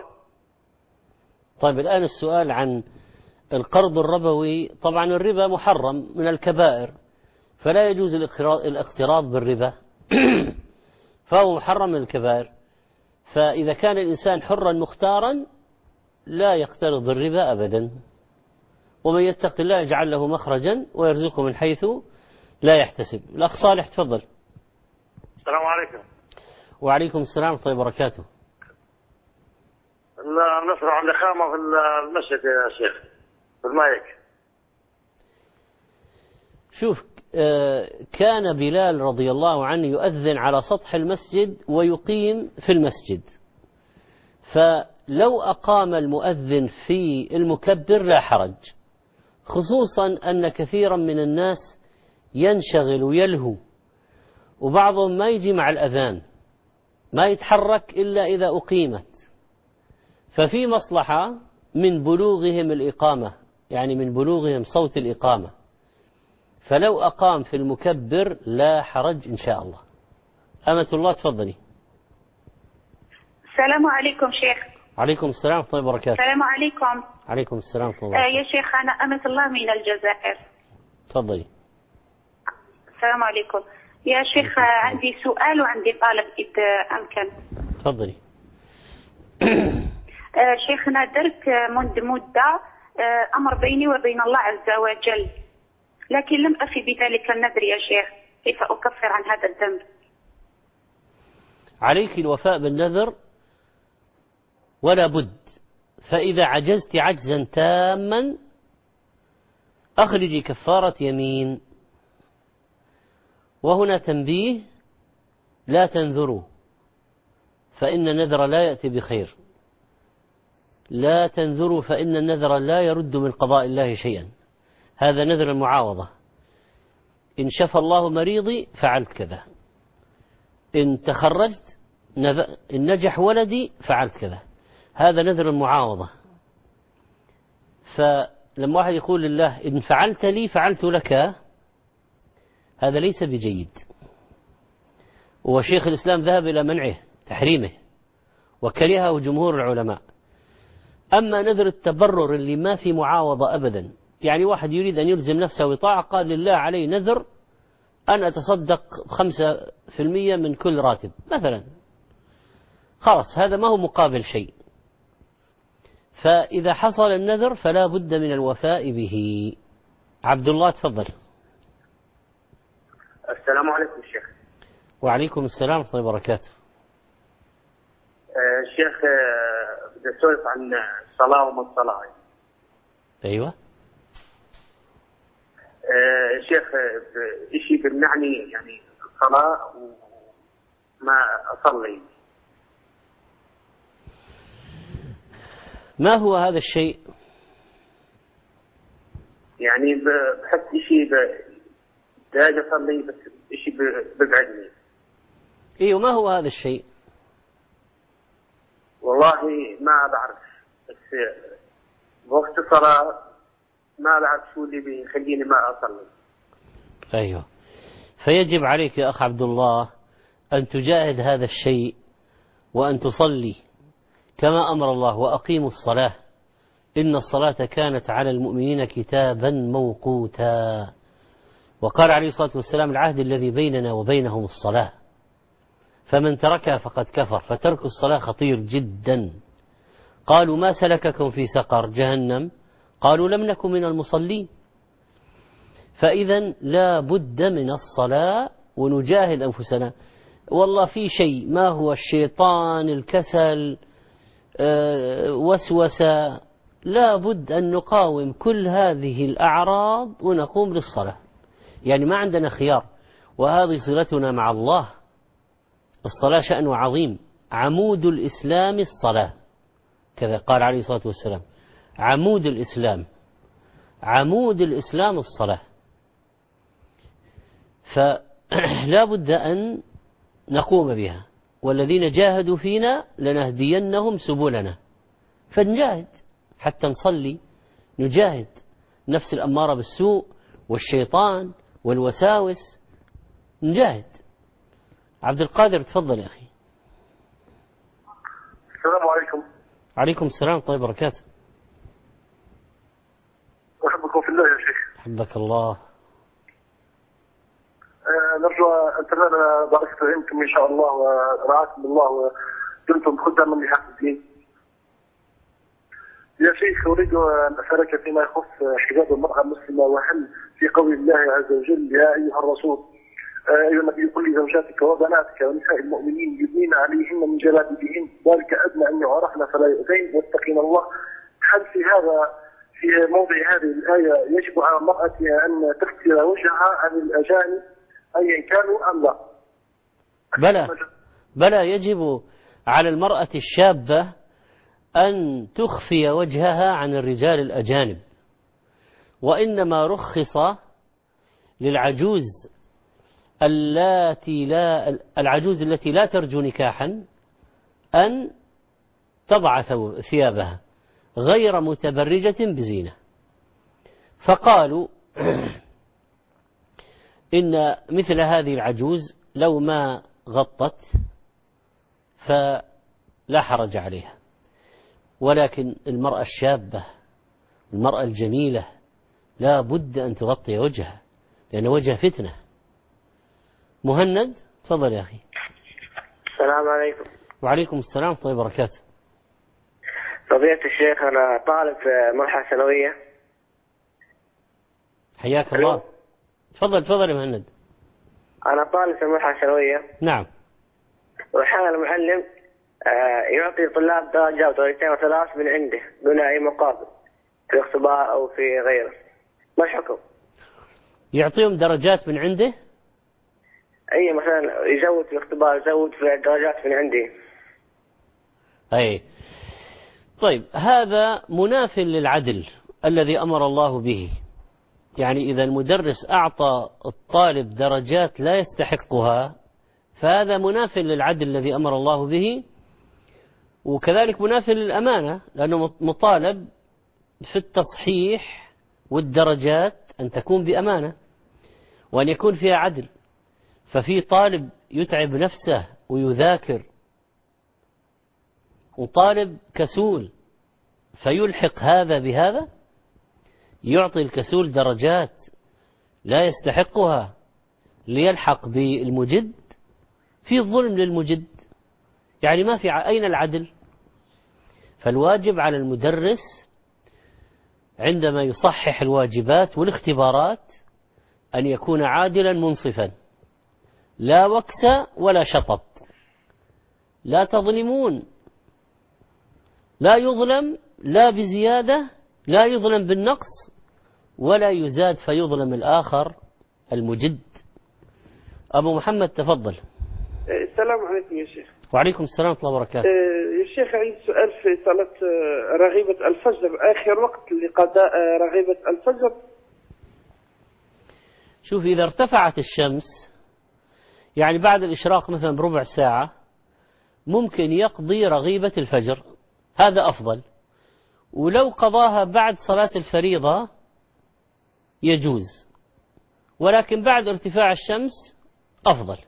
Speaker 2: طيب الآن السؤال عن القرض الربوي. طبعا الربا محرم من الكبائر، فلا يجوز الاقتراض بالربا فهو محرم من الكبائر. فإذا كان الإنسان حرا مختارا لا يقترض بالربا أبدا. ومن يتق الله يجعل له مخرجا ويرزقه من حيث لا يحتسب. الأخ صالح تفضل.
Speaker 10: السلام عليكم.
Speaker 2: وعليكم السلام ورحمة الله وبركاته.
Speaker 10: نصر عند خامة في المسجد يا شيخ في المايك.
Speaker 2: شوف، كان بلال رضي الله عنه يؤذن على سطح المسجد ويقيم في المسجد، فلو أقام المؤذن في المكبر لا حرج، خصوصا أن كثيرا من الناس ينشغل ويلهو، وبعضهم ما يجي مع الأذان، ما يتحرك إلا إذا أقيمت، ففي مصلحة من بلوغهم الإقامة، يعني من بلوغهم صوت الإقامة، فلو أقام في المكبر لا حرج إن شاء الله. أمة الله تفضلي.
Speaker 11: السلام عليكم شيخ.
Speaker 2: عليكم السلام ورحمة الله وبركاته.
Speaker 11: السلام عليكم.
Speaker 2: عليكم السلام ورحمة الله
Speaker 11: آه
Speaker 2: وبركاته.
Speaker 11: يا شيخ أنا أمة الله من الجزائر.
Speaker 2: تفضلي.
Speaker 11: السلام عليكم يا شيخ. آه عندي سؤال وعندي طلب إذا أمكن.
Speaker 2: تفضلي.
Speaker 11: آه شيخنا درت منذ مدة آه أمر بيني وبين الله عز وجل، لكن لم أفي بذلك النذر يا شيخ، كيف أكفر عن هذا الذنب؟
Speaker 2: عليك الوفاء بالنذر ولا بد، فإذا عجزت عجزا تاما أخرجي كفارة يمين. وهنا تنبيه: لا تنذروا فإن النذر لا يأتي بخير. لا تنذروا فإن النذر لا يرد من قضاء الله شيئا. هذا نذر المعاوضة. إن شفى الله مريضي فعلت كذا، إن تخرجت إن نجح ولدي فعلت كذا. هذا نذر المعاوضة. فلما واحد يقول لله إن فعلت لي فعلت لك، هذا ليس بجيد. وشيخ الإسلام ذهب إلى منعه تحريمه وكرهه جمهور العلماء. أما نذر التبرر اللي ما في معاوضة أبدا، يعني واحد يريد أن يلزم نفسه بطاعة، قال لله علي نذر أن أتصدق خمسة في المية من كل راتب مثلا، خلاص هذا ما هو مقابل شيء. فإذا حصل النذر فلا بد من الوفاء به. عبد الله تفضل.
Speaker 10: السلام عليكم شيخ.
Speaker 2: وعليكم السلام ورحمة الله وبركاته.
Speaker 10: آه شيخ، آه بدي أسولف عن الصلاة وما الصلاة.
Speaker 2: أيوة.
Speaker 10: آه شيخ، آه إشي بمنعني يعني الصلاة وما أصلي.
Speaker 2: ما هو هذا الشيء؟
Speaker 10: يعني بحس إشي بداج أصلي بس إشي ببعدني.
Speaker 2: إيه، ما هو هذا الشيء؟
Speaker 10: والله ما بعرف، بس وقت الصلاة ما بعرف شو اللي بيخليني ما أصلي.
Speaker 2: أيوة، فيجب عليك يا أخ عبد الله أن تجاهد هذا الشيء وأن تصلي كما أمر الله: وأقيموا الصلاة إن الصلاة كانت على المؤمنين كتابا موقوتا. وقال عليه الصلاة والسلام: العهد الذي بيننا وبينهم الصلاة، فمن تركها فقد كفر. فترك الصلاة خطير جدا. قالوا: ما سلككم في سقر؟ جهنم. قالوا: لم نكن من المصلين. فإذا لا بد من الصلاة ونجاهد أنفسنا. والله في شيء ما هو الشيطان، الكسل، وسوسة، لا بد أن نقاوم كل هذه الأعراض ونقوم للصلاة. يعني ما عندنا خيار. وهذه صلتنا مع الله. الصلاة شأن عظيم، عمود الإسلام الصلاة، كذا قال عليه الصلاة والسلام، عمود الإسلام، عمود الإسلام الصلاة. فلا بد أن نقوم بها، والذين جاهدوا فينا لنهدينهم سبلنا، فنجاهد حتى نصلي، نجاهد نفس الأمارة بالسوء والشيطان والوساوس، نجاهد. عبد القادر تفضل يا أخي.
Speaker 12: السلام عليكم.
Speaker 2: عليكم السلام طيب وبركاته.
Speaker 12: أحبكم في الله يا شيخ.
Speaker 2: أحبك الله.
Speaker 12: أه نرجو أن تنال بركة علمكم إن شاء الله ورعاكم الله ودمتم خداما لحق الدين. يا شيخ أريد أن أسألك فيما يخص حجاب المرأة المسلمة، وهل في قول الله عز وجل يا أيها الرسول أيها النبي قل لزوجاتك وبناتك ونساء المؤمنين يدنين عليهن من جلابيبهن ذلك أدنى أن يعرفن فلا يؤذين واتقين الله، هل في هذا في موضع هذه الآية يجب على المرأة أن تغسل وجهها عن الأجانب أيا كانوا أم لا؟
Speaker 2: بلى بلى يجب على المرأة الشابة أن تخفي وجهها عن الرجال الأجانب، وإنما رخص للعجوز التي لا العجوز التي لا ترجو نكاحا أن تضع ثيابها غير متبرجة بزينة. فقالوا إن مثل هذه العجوز لو ما غطت فلا حرج عليها، ولكن المرأة الشابة المرأة الجميلة لا بد أن تغطي وجهها، لأن وجهها فتنة. مهند تفضل يا أخي.
Speaker 13: السلام عليكم.
Speaker 2: وعليكم السلام طيب وبركاته.
Speaker 13: فضيلة الشيخ أنا طالب في مرحلة ثانوية.
Speaker 2: حياك الله. تفضل تفضل يا مهند.
Speaker 13: أنا طالب في مرحلة ثانوية.
Speaker 2: نعم.
Speaker 13: وأحيانا المعلم يعطي الطلاب درجة ودرجتين وثلاث من عنده دون أي مقابل في اختبار أو في غيره، ما الحكم؟
Speaker 2: يعطيهم درجات من عنده؟
Speaker 13: أي مثلا يزود في الاختبار، يزود في الدرجات من عندي.
Speaker 2: أي طيب، هذا مناف للعدل الذي أمر الله به. يعني إذا المدرس أعطى الطالب درجات لا يستحقها فهذا مناف للعدل الذي أمر الله به، وكذلك مناف للأمانة، لأنه مطالب في التصحيح والدرجات أن تكون بأمانة وأن يكون فيها عدل. ففي طالب يتعب نفسه ويذاكر، وطالب كسول فيلحق هذا بهذا، يعطي الكسول درجات لا يستحقها ليلحق بالمجد، في ظلم للمجد. يعني ما في أين العدل؟ فالواجب على المدرس عندما يصحح الواجبات والاختبارات أن يكون عادلا منصفا، لا وكس ولا شطط، لا تظلمون، لا يظلم لا بزيادة، لا يظلم بالنقص، ولا يزاد فيظلم الآخر المجد. أبو محمد تفضل.
Speaker 14: السلام عليكم يا شيخ.
Speaker 2: وعليكم السلام ورحمة الله وبركاته.
Speaker 14: يا شيخ عندي سؤال في صلاة رغيبة الفجر، آخر وقت لقضاء رغيبة الفجر.
Speaker 2: شوف، إذا ارتفعت الشمس يعني بعد الإشراق مثلا بربع ساعة ممكن يقضي رغيبة الفجر، هذا أفضل. ولو قضاها بعد صلاة الفريضة يجوز، ولكن بعد ارتفاع الشمس أفضل.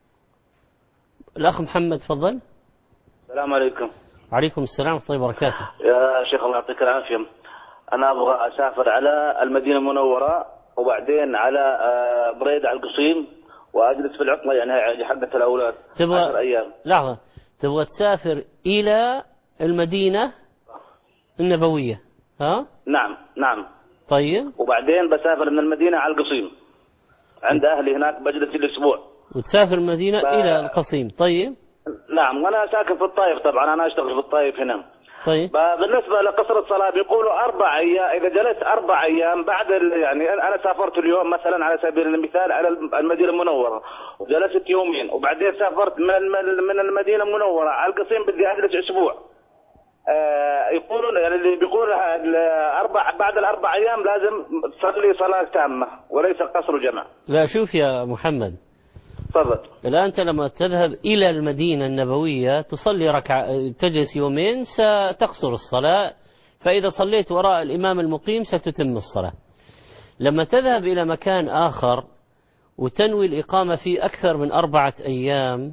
Speaker 2: الأخ محمد تفضل.
Speaker 15: السلام عليكم.
Speaker 2: وعليكم السلام ورحمة الله وبركاته.
Speaker 15: يا شيخ الله يعطيك العافية، أنا أبغى أسافر على المدينة المنورة وبعدين على بريد على القصيم وأجلس في العطلة يعني حقة الأولاد عشر أيام.
Speaker 2: لحظة، تبغى تسافر إلى المدينة النبوية؟ ها؟
Speaker 15: نعم نعم.
Speaker 2: طيب.
Speaker 15: وبعدين بسافر من المدينة على القصيم عند أهلي هناك، بجلس الأسبوع.
Speaker 2: وتسافر المدينة ب... إلى القصيم. طيب.
Speaker 15: نعم، وأنا ساكن في الطائف طبعا، أنا أشتغل في الطائف هنا.
Speaker 2: طيب.
Speaker 15: بالنسبة لقصر الصلاة بيقولوا أربع أيام، إذا جلست أربع أيام بعد يعني أنا سافرت اليوم مثلا على سبيل المثال على المدينة المنورة وجلست يومين وبعدين سافرت من من المدينة المنورة على القصيم بدي أجلس أسبوع. آه يقولون يعني اللي بيقول أربع بعد الأربع أيام لازم تصلي صلاة تامة وليس قصر جمع.
Speaker 2: لا شوف يا محمد.
Speaker 15: تفضل.
Speaker 2: الآن أنت لما تذهب إلى المدينة النبوية تصلي ركعة تجلس يومين ستقصر الصلاة، فإذا صليت وراء الإمام المقيم ستتم الصلاة. لما تذهب إلى مكان آخر وتنوي الإقامة فيه أكثر من أربعة أيام،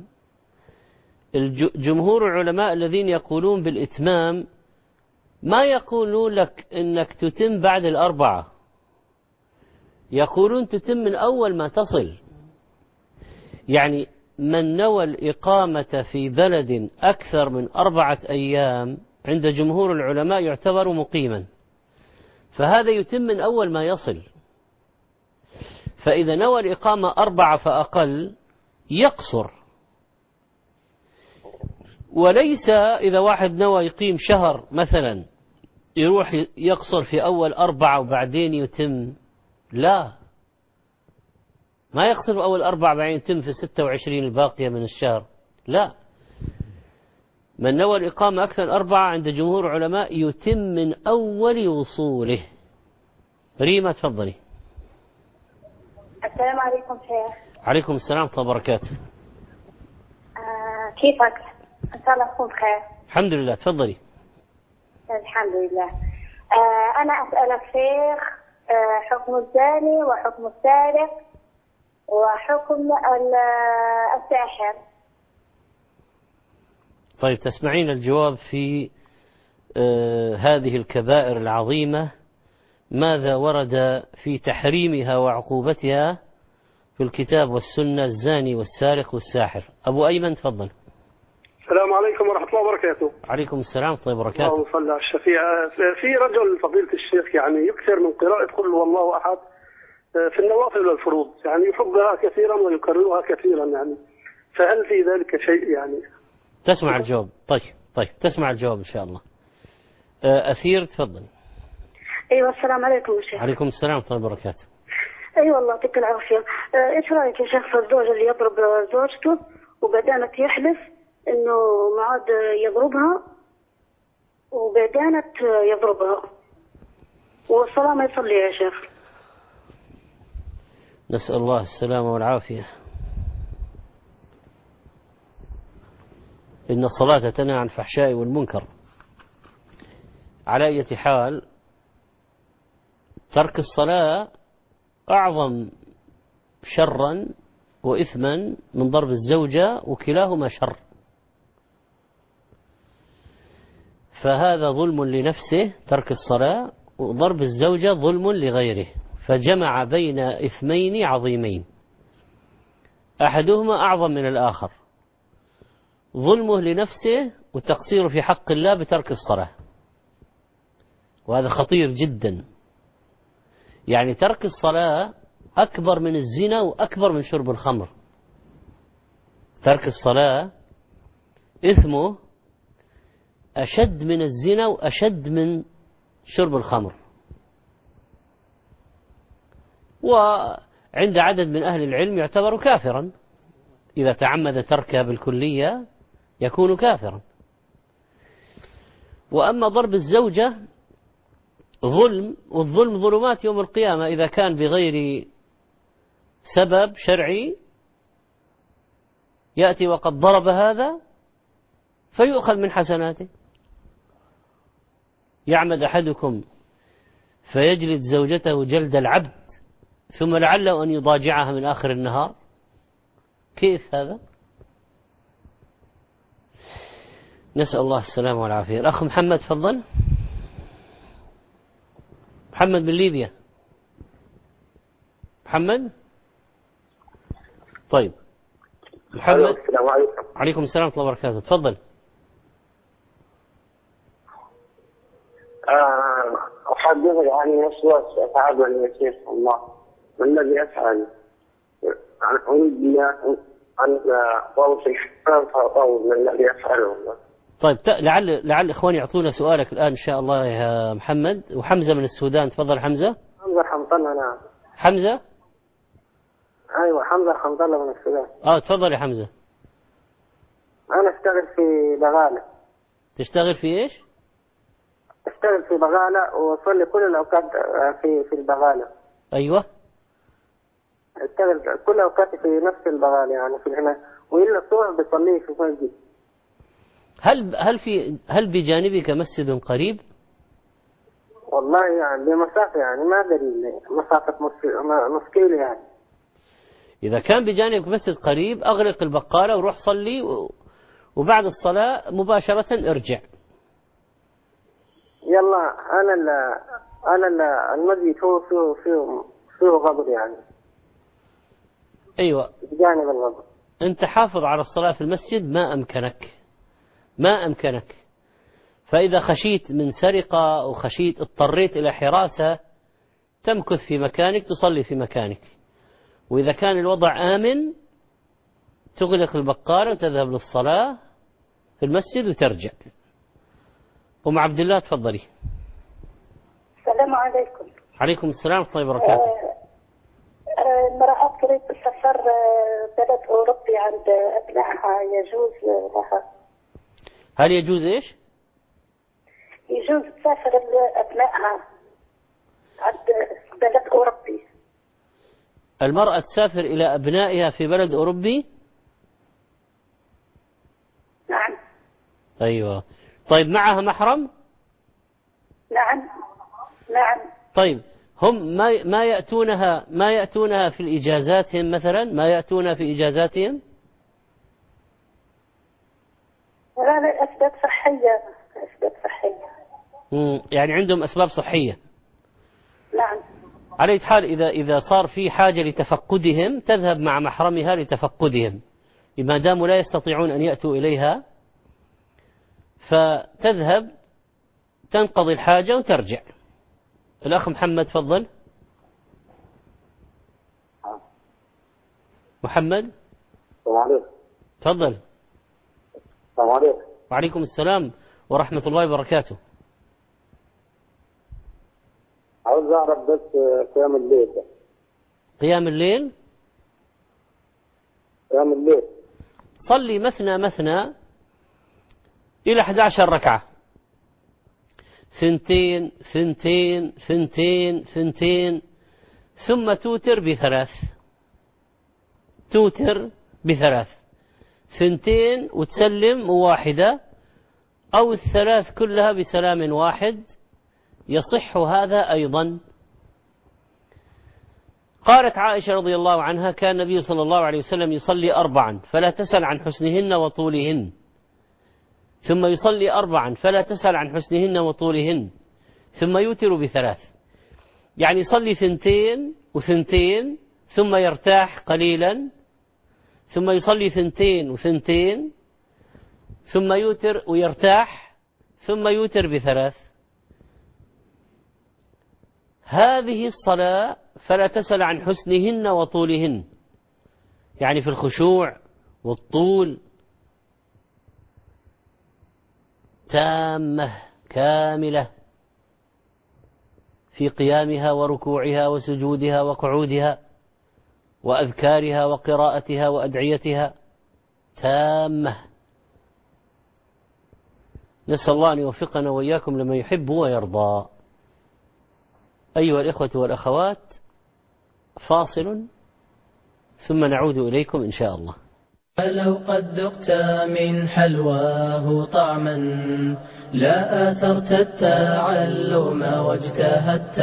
Speaker 2: جمهور العلماء الذين يقولون بالإتمام ما يقولون لك إنك تتم بعد الأربعة، يقولون تتم من أول ما تصل. يعني من نوى الإقامة في بلد أكثر من أربعة أيام عند جمهور العلماء يعتبر مقيما، فهذا يتم من أول ما يصل. فإذا نوى الإقامة أربعة فأقل يقصر، وليس إذا واحد نوى يقيم شهر مثلا يروح يقصر في أول أربعة وبعدين يتم، لا، ما يقصر في أول أربعة بعدين يتم في ستة وعشرين الباقية من الشهر، لا، من نوى الإقامة أكثر أربعة عند جمهور علماء يتم من أول وصوله. ريما تفضلي.
Speaker 16: السلام عليكم شيخ.
Speaker 2: عليكم السلام ورحمة الله وبركاته.
Speaker 16: آه كيفك؟ إن شاء الله تكون بخير.
Speaker 2: الحمد لله. تفضلي.
Speaker 16: الحمد لله. آه أنا أسألك شيخ، آه حكم الزاني وحكم السارق وحكم الساحر.
Speaker 2: طيب تسمعين الجواب في آه هذه الكبائر العظيمة، ماذا ورد في تحريمها وعقوبتها في الكتاب والسنة، الزاني والسارق والساحر. أبو أيمن تفضل.
Speaker 17: السلام عليكم ورحمة الله وبركاته.
Speaker 2: عليكم السلام ورحمة الله وبركاته.
Speaker 17: اللهم صل على الشفيع. في رجل فضيلة الشيخ يعني يكثر من قراءة قل هو الله أحد في النوافل والفروض، يعني يحبها كثيرا ويكررها كثيرا، يعني فهل في ذلك شيء؟ يعني
Speaker 2: تسمع الجواب. طيب طيب تسمع الجواب إن شاء الله. أثير تفضل.
Speaker 16: أيوة السلام عليكم يا شيخ.
Speaker 2: عليكم السلام ورحمة الله وبركاته.
Speaker 16: أيوة الله يعطيك العافية. إيش رأيك يا شيخ في الزوج اللي يضرب زوجته وبعدين يحلف إنه ما عاد يضربها وبعدين يضربها والصلاة ما يصلي يا شيخ؟
Speaker 2: نسأل الله السلامة والعافية. إن الصلاة تنهى عن الفحشاء والمنكر. على أي حال ترك الصلاة أعظم شرا وإثما من ضرب الزوجة، وكلاهما شر، فهذا ظلم لنفسه ترك الصلاة، وضرب الزوجة ظلم لغيره، فجمع بين إثمين عظيمين أحدهما أعظم من الآخر، ظلمه لنفسه والتقصير في حق الله بترك الصلاة، وهذا خطير جدا. يعني ترك الصلاة أكبر من الزنا وأكبر من شرب الخمر. ترك الصلاة إثمه أشد من الزنا وأشد من شرب الخمر. وعند عدد من أهل العلم يعتبر كافرا، إذا تعمد تركها بالكلية يكون كافرا. وأما ضرب الزوجة ظلم، والظلم ظلمات يوم القيامة، إذا كان بغير سبب شرعي يأتي وقد ضرب هذا فيؤخذ من حسناته. يعمد أحدكم فيجلد زوجته جلد العبد ثم لعله أن يضاجعها من آخر النهار. كيف هذا؟ نسأل الله السلامة والعافية. الأخ محمد تفضل. محمد من ليبيا. محمد. طيب محمد.
Speaker 18: السلام عليكم.
Speaker 2: عليكم السلام ورحمة الله وبركاته. تفضل.
Speaker 18: أحدثك عن وسواس أتعبني يا شيخ الله، ما الذي أفعل؟ أريد أن أطوف الحمام فأطوف، ما الذي أفعله؟
Speaker 2: طيب لعل لعل إخواني يعطونا سؤالك الآن إن شاء الله يا محمد. وحمزة من السودان، تفضل حمزة.
Speaker 19: حمزة حمطلة. نعم
Speaker 2: حمزة.
Speaker 19: أيوة حمزة حمطلة من السودان.
Speaker 2: آه تفضل يا حمزة.
Speaker 19: أنا أشتغل في بغالة.
Speaker 2: تشتغل في إيش؟
Speaker 19: أشتغل في بغالة وأصلي كل الأوقات في في البغالة.
Speaker 2: أيوة.
Speaker 19: أشتغل كل أوقاتي في نفس البغالة يعني في هنا، وإلا الصبح بصلي في مسجد.
Speaker 2: هل هل في هل بجانبك مسجد قريب؟
Speaker 19: والله يعني بمسافة يعني ما أدري مسافة نص كيلو يعني.
Speaker 2: إذا كان بجانبك مسجد قريب أغلق البقالة وروح صلي، وبعد الصلاة مباشرة ارجع.
Speaker 19: يلا أنا ال أنا ال المسجد هو فيه فيه فيه غبر يعني.
Speaker 2: أيوة
Speaker 19: بجانب الغبر.
Speaker 2: أنت حافظ على الصلاة في المسجد ما أمكنك ما أمكنك. فإذا خشيت من سرقة أو خشيت اضطريت إلى حراسة تمكث في مكانك، تصلي في مكانك. وإذا كان الوضع آمن تغلق البقالة وتذهب للصلاة في المسجد وترجع. أم عبد الله تفضلي.
Speaker 20: السلام عليكم.
Speaker 2: عليكم السلام ورحمة الله وبركاته.
Speaker 20: امرأة تريد السفر بلد أوروبي عند أبنائها، يجوز لها؟
Speaker 2: هل يجوز إيش؟
Speaker 20: يجوز تسافر لأبنائها عند بلد أوروبي.
Speaker 2: المرأة تسافر إلى أبنائها في بلد أوروبي؟
Speaker 20: نعم.
Speaker 2: أيوة. طيب معها محرم؟
Speaker 20: نعم نعم.
Speaker 2: طيب هم ما ما يأتونها ما يأتونها في الإجازاتهم مثلا، ما يأتونها في إجازاتهم؟
Speaker 20: لا لا أسباب صحية. أسباب صحية.
Speaker 2: مم. يعني عندهم أسباب صحية.
Speaker 20: نعم.
Speaker 2: على أي حال إذا إذا صار في حاجة لتفقدهم تذهب مع محرمها لتفقدهم، ما داموا لا يستطيعون أن يأتوا إليها فتذهب تنقضي الحاجة وترجع. الأخ محمد تفضل. محمد.
Speaker 18: السلام عليكم.
Speaker 2: تفضل.
Speaker 18: السلام عليكم.
Speaker 2: وعليكم السلام ورحمة الله وبركاته.
Speaker 18: عاوز أعرف بس قيام الليل.
Speaker 2: قيام الليل.
Speaker 18: قيام الليل.
Speaker 2: صلي مثنى مثنى إلى أحد عشر ركعة، ثنتين ثنتين ثنتين ثنتين، ثم توتر بثلاث. توتر بثلاث، ثنتين وتسلم واحدة، أو الثلاث كلها بسلام واحد، يصح هذا أيضا. قالت عائشة رضي الله عنها: كان النبي صلى الله عليه وسلم يصلي أربعا فلا تسأل عن حسنهن وطولهن، ثم يصلي أربعا فلا تسأل عن حسنهن وطولهن، ثم يوتر بثلاث. يعني يصلي ثنتين وثنتين ثم يرتاح قليلا، ثم يصلي ثنتين وثنتين ثم يوتر ويرتاح، ثم يوتر بثلاث. هذه الصلاة فلا تسأل عن حسنهن وطولهن، يعني في الخشوع والطول تامة كاملة، في قيامها وركوعها وسجودها وقعودها وأذكارها وقراءتها وأدعيتها تامة. نسأل الله أن يوفقنا وإياكم لما يحب ويرضى. أيها الإخوة والأخوات، فاصل ثم نعود إليكم إن شاء الله.
Speaker 1: لو قد ذقت من حلواه طعما لا آثرت التعلم واجتهدت.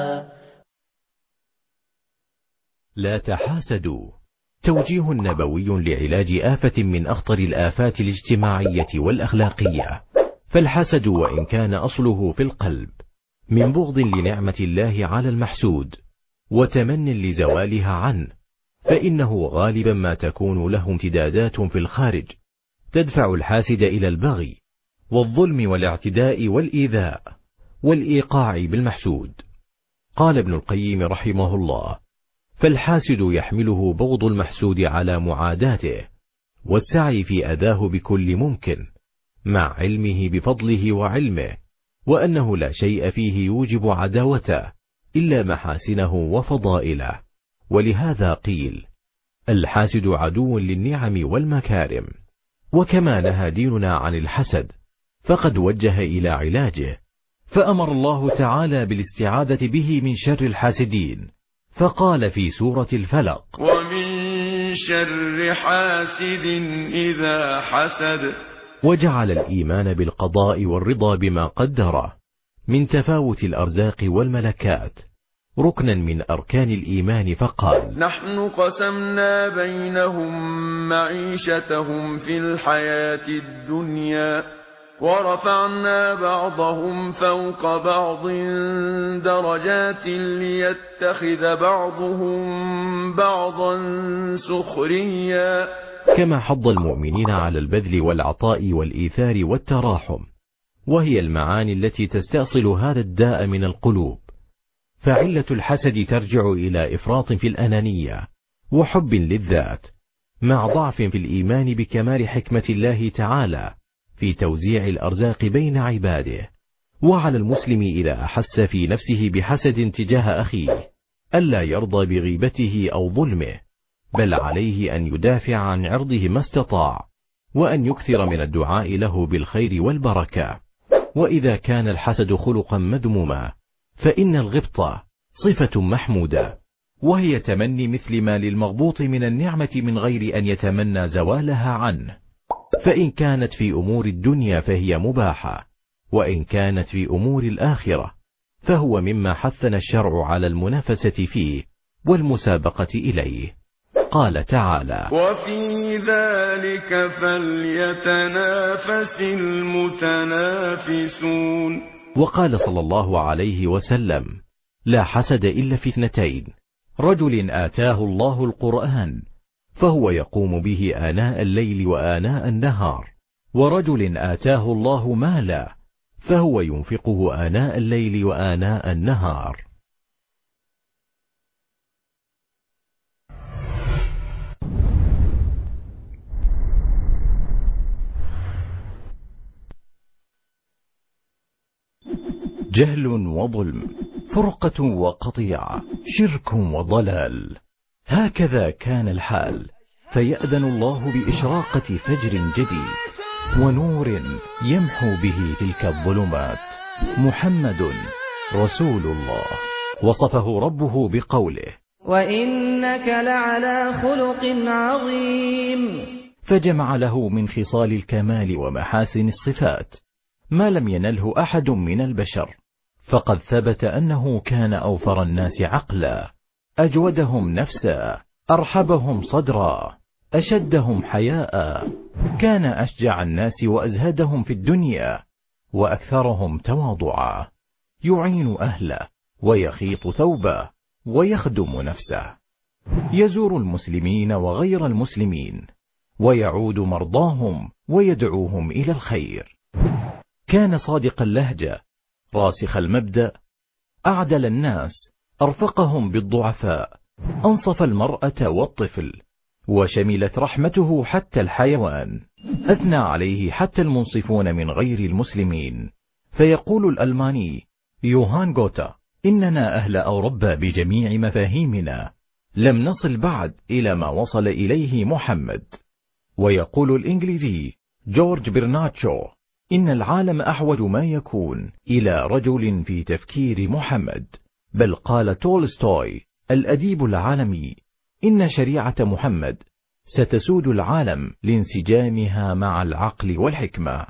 Speaker 4: لا تحاسدوا، توجيه نبوي لعلاج آفة من أخطر الآفات الاجتماعية والأخلاقية. فالحسد وإن كان أصله في القلب من بغض لنعمة الله على المحسود وتمن لزوالها عنه، فإنه غالبا ما تكون له امتدادات في الخارج تدفع الحاسد إلى البغي والظلم والاعتداء والإيذاء والإيقاع بالمحسود. قال ابن القيم رحمه الله: فالحاسد يحمله بغض المحسود على معاداته والسعي في أذاه بكل ممكن، مع علمه بفضله وعلمه، وأنه لا شيء فيه يوجب عداوته إلا محاسنه وفضائله، ولهذا قيل: الحاسد عدو للنعم والمكارم. وكما نهى ديننا عن الحسد، فقد وجه إلى علاجه، فأمر الله تعالى بالاستعاذة به من شر الحاسدين، فقال في سورة الفلق:
Speaker 21: ومن شر حاسد إذا حسد.
Speaker 4: وجعل الإيمان بالقضاء والرضا بما قدره من تفاوت الأرزاق والملكات ركنا من أركان الإيمان، فقال:
Speaker 21: نحن قسمنا بينهم معيشتهم في الحياة الدنيا ورفعنا بعضهم فوق بعض درجات ليتخذ بعضهم بعضا سخريا.
Speaker 4: كما حض المؤمنين على البذل والعطاء والإيثار والتراحم، وهي المعاني التي تستأصل هذا الداء من القلوب. فعلة الحسد ترجع إلى إفراط في الأنانية وحب للذات، مع ضعف في الإيمان بكمال حكمة الله تعالى في توزيع الأرزاق بين عباده. وعلى المسلم إذا أحس في نفسه بحسد تجاه أخيه ألا يرضى بغيبته أو ظلمه، بل عليه أن يدافع عن عرضه ما استطاع، وأن يكثر من الدعاء له بالخير والبركة. وإذا كان الحسد خلقا مذموما، فإن الغبطة صفة محمودة، وهي تمني مثل ما للمغبوط من النعمة من غير أن يتمنى زوالها عنه. فإن كانت في أمور الدنيا فهي مباحة، وإن كانت في أمور الآخرة فهو مما حثنا الشرع على المنافسة فيه والمسابقة إليه. قال تعالى:
Speaker 21: وفي ذلك فليتنافس المتنافسون.
Speaker 4: وقال صلى الله عليه وسلم: لا حسد إلا في اثنتين: رجل آتاه الله القرآن فهو يقوم به آناء الليل وآناء النهار، ورجل آتاه الله مالا فهو ينفقه آناء الليل وآناء النهار. جهل وظلم، فرقة وقطيعة، شرك وضلال، هكذا كان الحال. فيأذن الله بإشراقة فجر جديد ونور يمحو به تلك الظلمات. محمد رسول الله، وصفه ربه بقوله:
Speaker 22: وإنك لعلى خلق عظيم.
Speaker 4: فجمع له من خصال الكمال ومحاسن الصفات ما لم ينله أحد من البشر. فقد ثبت أنه كان أوفر الناس عقلا، أجودهم نفسا، أرحبهم صدرا، أشدهم حياء، كان أشجع الناس وأزهدهم في الدنيا، وأكثرهم تواضعا، يعين أهله ويخيط ثوبه ويخدم نفسه، يزور المسلمين وغير المسلمين، ويعود مرضاهم ويدعوهم إلى الخير. كان صادق اللهجة، راسخ المبدأ، أعدل الناس، أرفقهم بالضعفاء، أنصف المرأة والطفل، وشملت رحمته حتى الحيوان. أثنى عليه حتى المنصفون من غير المسلمين. فيقول الألماني يوهان غوتا: إننا أهل أوروبا بجميع مفاهيمنا لم نصل بعد إلى ما وصل إليه محمد. ويقول الإنجليزي جورج برناتشو: إن العالم أحوج ما يكون إلى رجل في تفكير محمد. بل قال تولستوي الأديب العالمي: إن شريعة محمد ستسود العالم لانسجامها مع العقل والحكمة.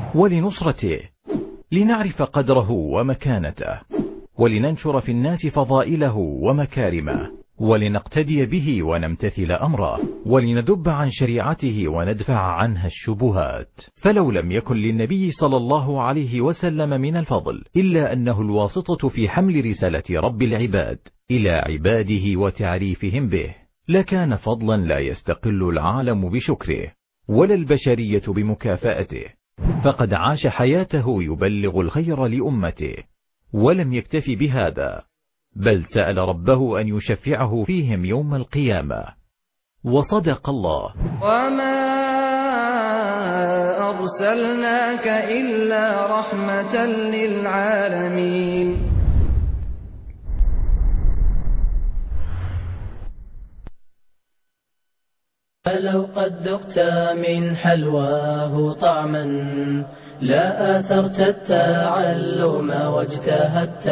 Speaker 4: ولنصرته، لنعرف قدره ومكانته، ولننشر في الناس فضائله ومكارمه، ولنقتدي به ونمتثل أمره، ولندب عن شريعته وندفع عنها الشبهات. فلو لم يكن للنبي صلى الله عليه وسلم من الفضل إلا أنه الواسطة في حمل رسالة رب العباد إلى عباده وتعريفهم به، لكان فضلا لا يستقل العالم بشكره ولا البشرية بمكافأته. فقد عاش حياته يبلغ الخير لأمته، ولم يكتف بهذا، بل سأل ربه أن يشفعه فيهم يوم القيامة. وصدق الله
Speaker 22: وما أرسلناك إلا رحمة للعالمين.
Speaker 1: لو قد ذقت من حلواه طعما لا آثرت التعلم واجتهدت.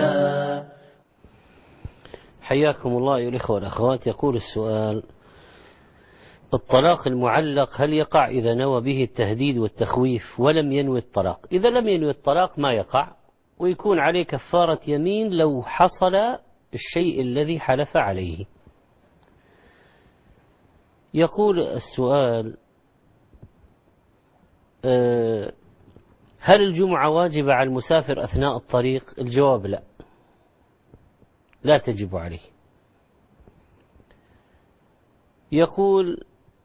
Speaker 2: حياكم الله أيها الإخوة والأخوات. يقول السؤال: الطلاق المعلق هل يقع إذا نوى به التهديد والتخويف ولم ينوي الطلاق؟ إذا لم ينوي الطلاق ما يقع، ويكون عليه كفارة يمين لو حصل الشيء الذي حلف عليه. يقول السؤال: هل الجمعة واجبة على المسافر أثناء الطريق؟ الجواب لا، لا تجب عليه. يقول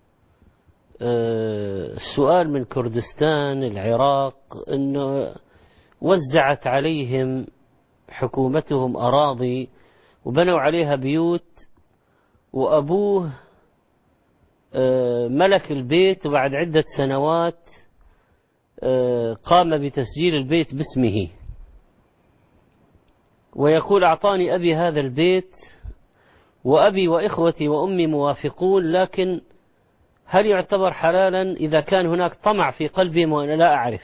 Speaker 2: السؤال من كردستان العراق أنه وزعت عليهم حكومتهم أراضي وبنوا عليها بيوت، وأبوه ملك البيت، وبعد عدة سنوات قام بتسجيل البيت باسمه، ويقول: أعطاني أبي هذا البيت وأبي وإخوتي وأمي موافقون، لكن هل يعتبر حلالا إذا كان هناك طمع في قلبهم وأنا لا أعرف؟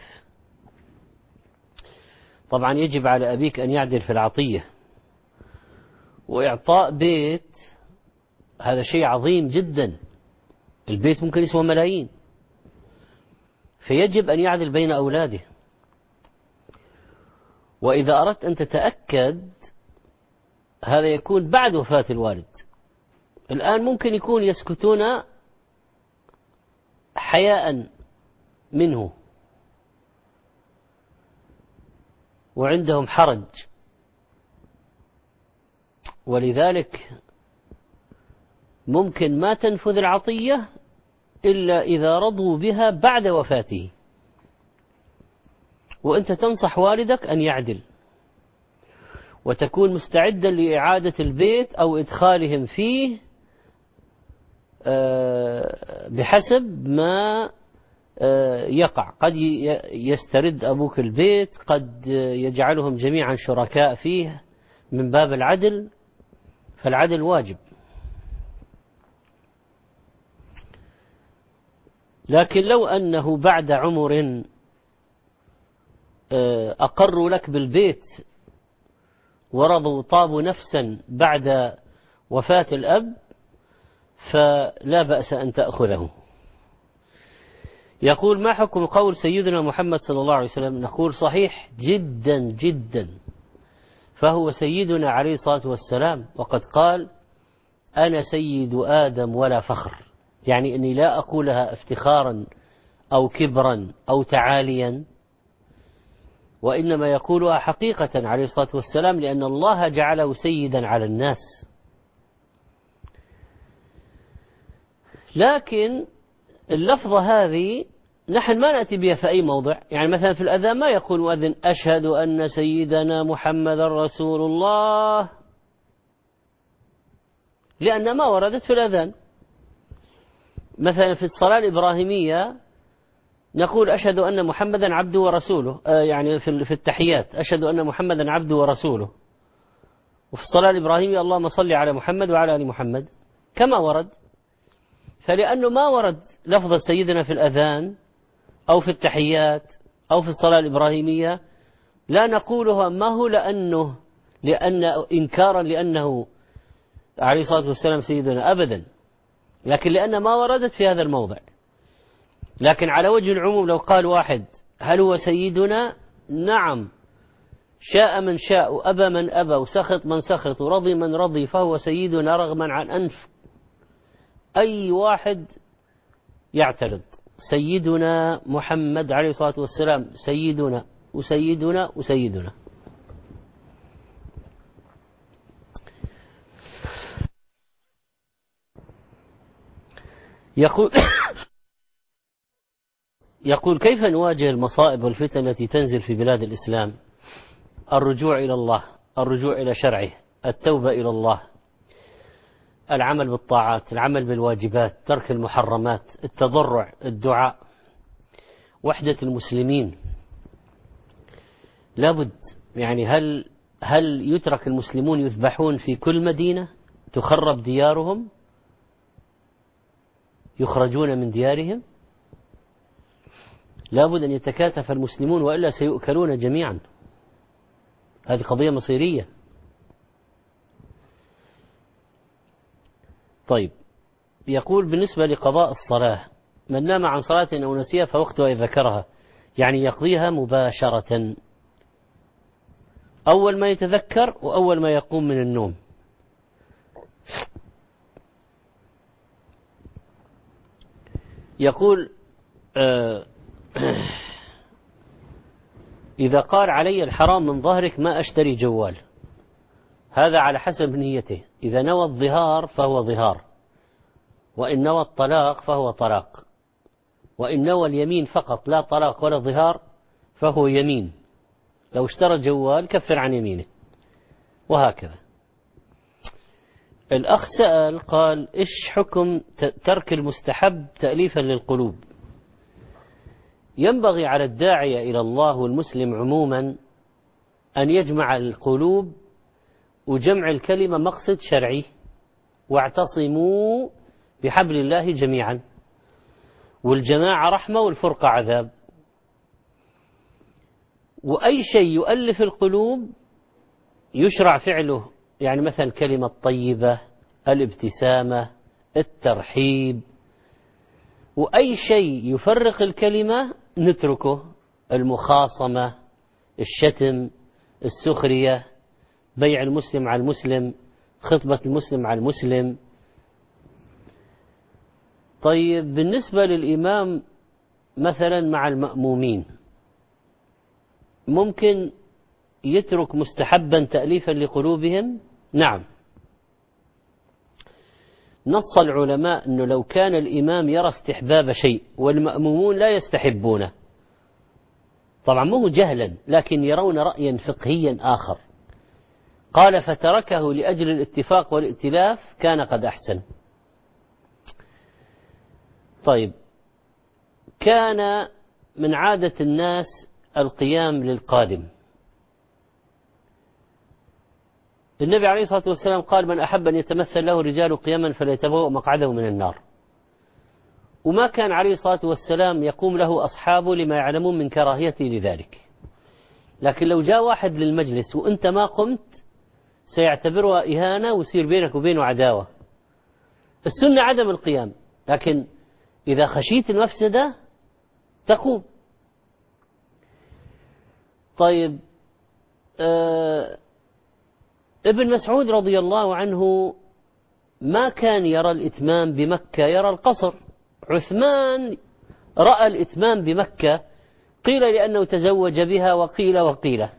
Speaker 2: طبعا يجب على أبيك أن يعدل في العطية، وإعطاء بيت هذا شيء عظيم جدا، البيت ممكن يسوى ملايين، فيجب أن يعدل بين أولاده. وإذا أردت أن تتأكد هذا يكون بعد وفاة الوالد. الآن ممكن يكون يسكتون حياء منه وعندهم حرج، ولذلك ممكن ما تنفذ العطية إلا إذا رضوا بها بعد وفاته، وأنت تنصح والدك أن يعدل، وتكون مستعدا لإعادة البيت أو إدخالهم فيه بحسب ما يقع. قد يسترد أبوك البيت، قد يجعلهم جميعا شركاء فيه من باب العدل، فالعدل واجب. لكن لو أنه بعد عمر أقروا لك بالبيت ورضوا طابوا نفسا بعد وفاة الأب فلا بأس أن تأخذه. يقول: ما حكم قول سيدنا محمد صلى الله عليه وسلم؟ نقول: صحيح جدا جدا، فهو سيدنا عليه الصلاة والسلام، وقد قال: أنا سيد آدم ولا فخر، يعني أني لا أقولها افتخارا أو كبرا أو تعاليا، وإنما يقولها حقيقة عليه الصلاة والسلام، لأن الله جعله سيدا على الناس. لكن اللفظة هذه نحن ما نأتي بها في أي موضع، يعني مثلا في الأذان ما يقول مؤذن: أشهد أن سيدنا محمد رسول الله، لأن ما وردت في الأذان. مثلا في الصلاة الإبراهيمية نقول: أشهد أن محمدا عبده ورسوله، آه يعني في التحيات: أشهد أن محمدا عبده ورسوله. وفي الصلاة الإبراهيمية: اللهم صل على محمد وعلى آل محمد، كما ورد. فلأنه ما ورد لفظ سيدنا في الأذان أو في التحيات أو في الصلاة الإبراهيمية لا نقولها، ما هو لأنه لأن إنكارا لأنه عليه الصلاة والسلام سيدنا، أبدا، لكن لأن ما وردت في هذا الموضع. لكن على وجه العموم لو قال واحد: هل هو سيدنا؟ نعم، شاء من شاء، أبى من أبى، وسخط من سخط، ورضي من رضي، فهو سيدنا رغما عن أنف أي واحد يعترض. سيدنا محمد عليه الصلاة والسلام سيدنا وسيدنا وسيدنا. يقول يقول: كيف نواجه المصائب والفتن التي تنزل في بلاد الإسلام؟ الرجوع إلى الله، الرجوع إلى شرعه، التوبة إلى الله. العمل بالطاعات، العمل بالواجبات، ترك المحرمات، التضرع، الدعاء، وحدة المسلمين. لابد يعني هل هل يترك المسلمون يذبحون في كل مدينة، تخرب ديارهم، يخرجون من ديارهم؟ لابد أن يتكاتف المسلمون وإلا سيؤكلون جميعا. هذه قضية مصيرية. طيب، يقول بالنسبة لقضاء الصلاة: من نام عن صلاة أو نسيها فوقتها إذا ذكرها، يعني يقضيها مباشرة أول ما يتذكر وأول ما يقوم من النوم. يقول آه إذا قال علي الحرام من ظهرك ما أشتري جوال، هذا على حسب نيته. إذا نوى الظهار فهو ظهار، وإن نوى الطلاق فهو طلاق، وإن نوى اليمين فقط لا طلاق ولا ظهار فهو يمين. لو اشترى جوال كفر عن يمينه، وهكذا. الأخ سأل قال: إيش حكم ترك المستحب تأليفا للقلوب؟ ينبغي على الداعية إلى الله والمسلم عموما أن يجمع القلوب، وجمع الكلمة مقصد شرعي: واعتصموا بحبل الله جميعا، والجماعة رحمة والفرقة عذاب. وأي شيء يؤلف القلوب يشرع فعله، يعني مثلا الكلمة الطيبة، الابتسامة، الترحيب. وأي شيء يفرق الكلمة نتركه: المخاصمة، الشتم، السخرية، بيع المسلم على المسلم، خطبة المسلم على المسلم. طيب، بالنسبة للإمام مثلا مع المأمومين، ممكن يترك مستحبا تأليفا لقلوبهم؟ نعم. نص العلماء أنه لو كان الإمام يرى استحباب شيء والمأمومون لا يستحبونه، طبعا مو جهلا، لكن يرون رأيا فقهيا آخر، قال فتركه لأجل الاتفاق والائتلاف، كان قد أحسن. طيب، كان من عادة الناس القيام للقادم. النبي عليه الصلاة والسلام قال: من أحب أن يتمثل له الرجال قياما فليتبوأ مقعده من النار. وما كان عليه الصلاة والسلام يقوم له أصحابه لما يعلمون من كراهيته لذلك. لكن لو جاء واحد للمجلس وأنت ما قمت سيعتبرها إهانة ويصير بينك وبينه عداوة. السنة عدم القيام، لكن إذا خشيت المفسدة تقوم. طيب، آه ابن مسعود رضي الله عنه ما كان يرى الإتمام بمكة، يرى القصر. عثمان رأى الإتمام بمكة، قيل لأنه تزوج بها وقيل وقيل.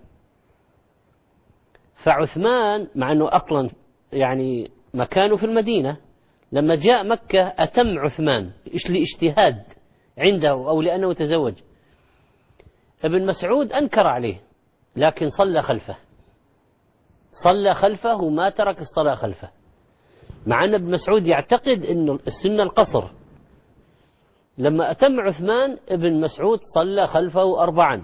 Speaker 2: فعثمان مع أنه أصلا يعني مكانه في المدينة، لما جاء مكة أتم عثمان لاجتهاد عنده أو لأنه تزوج. ابن مسعود أنكر عليه، لكن صلى خلفه، صلى خلفه وما ترك الصلاة خلفه، مع أن ابن مسعود يعتقد أن السنة القصر. لما أتم عثمان ابن مسعود صلى خلفه أربعا.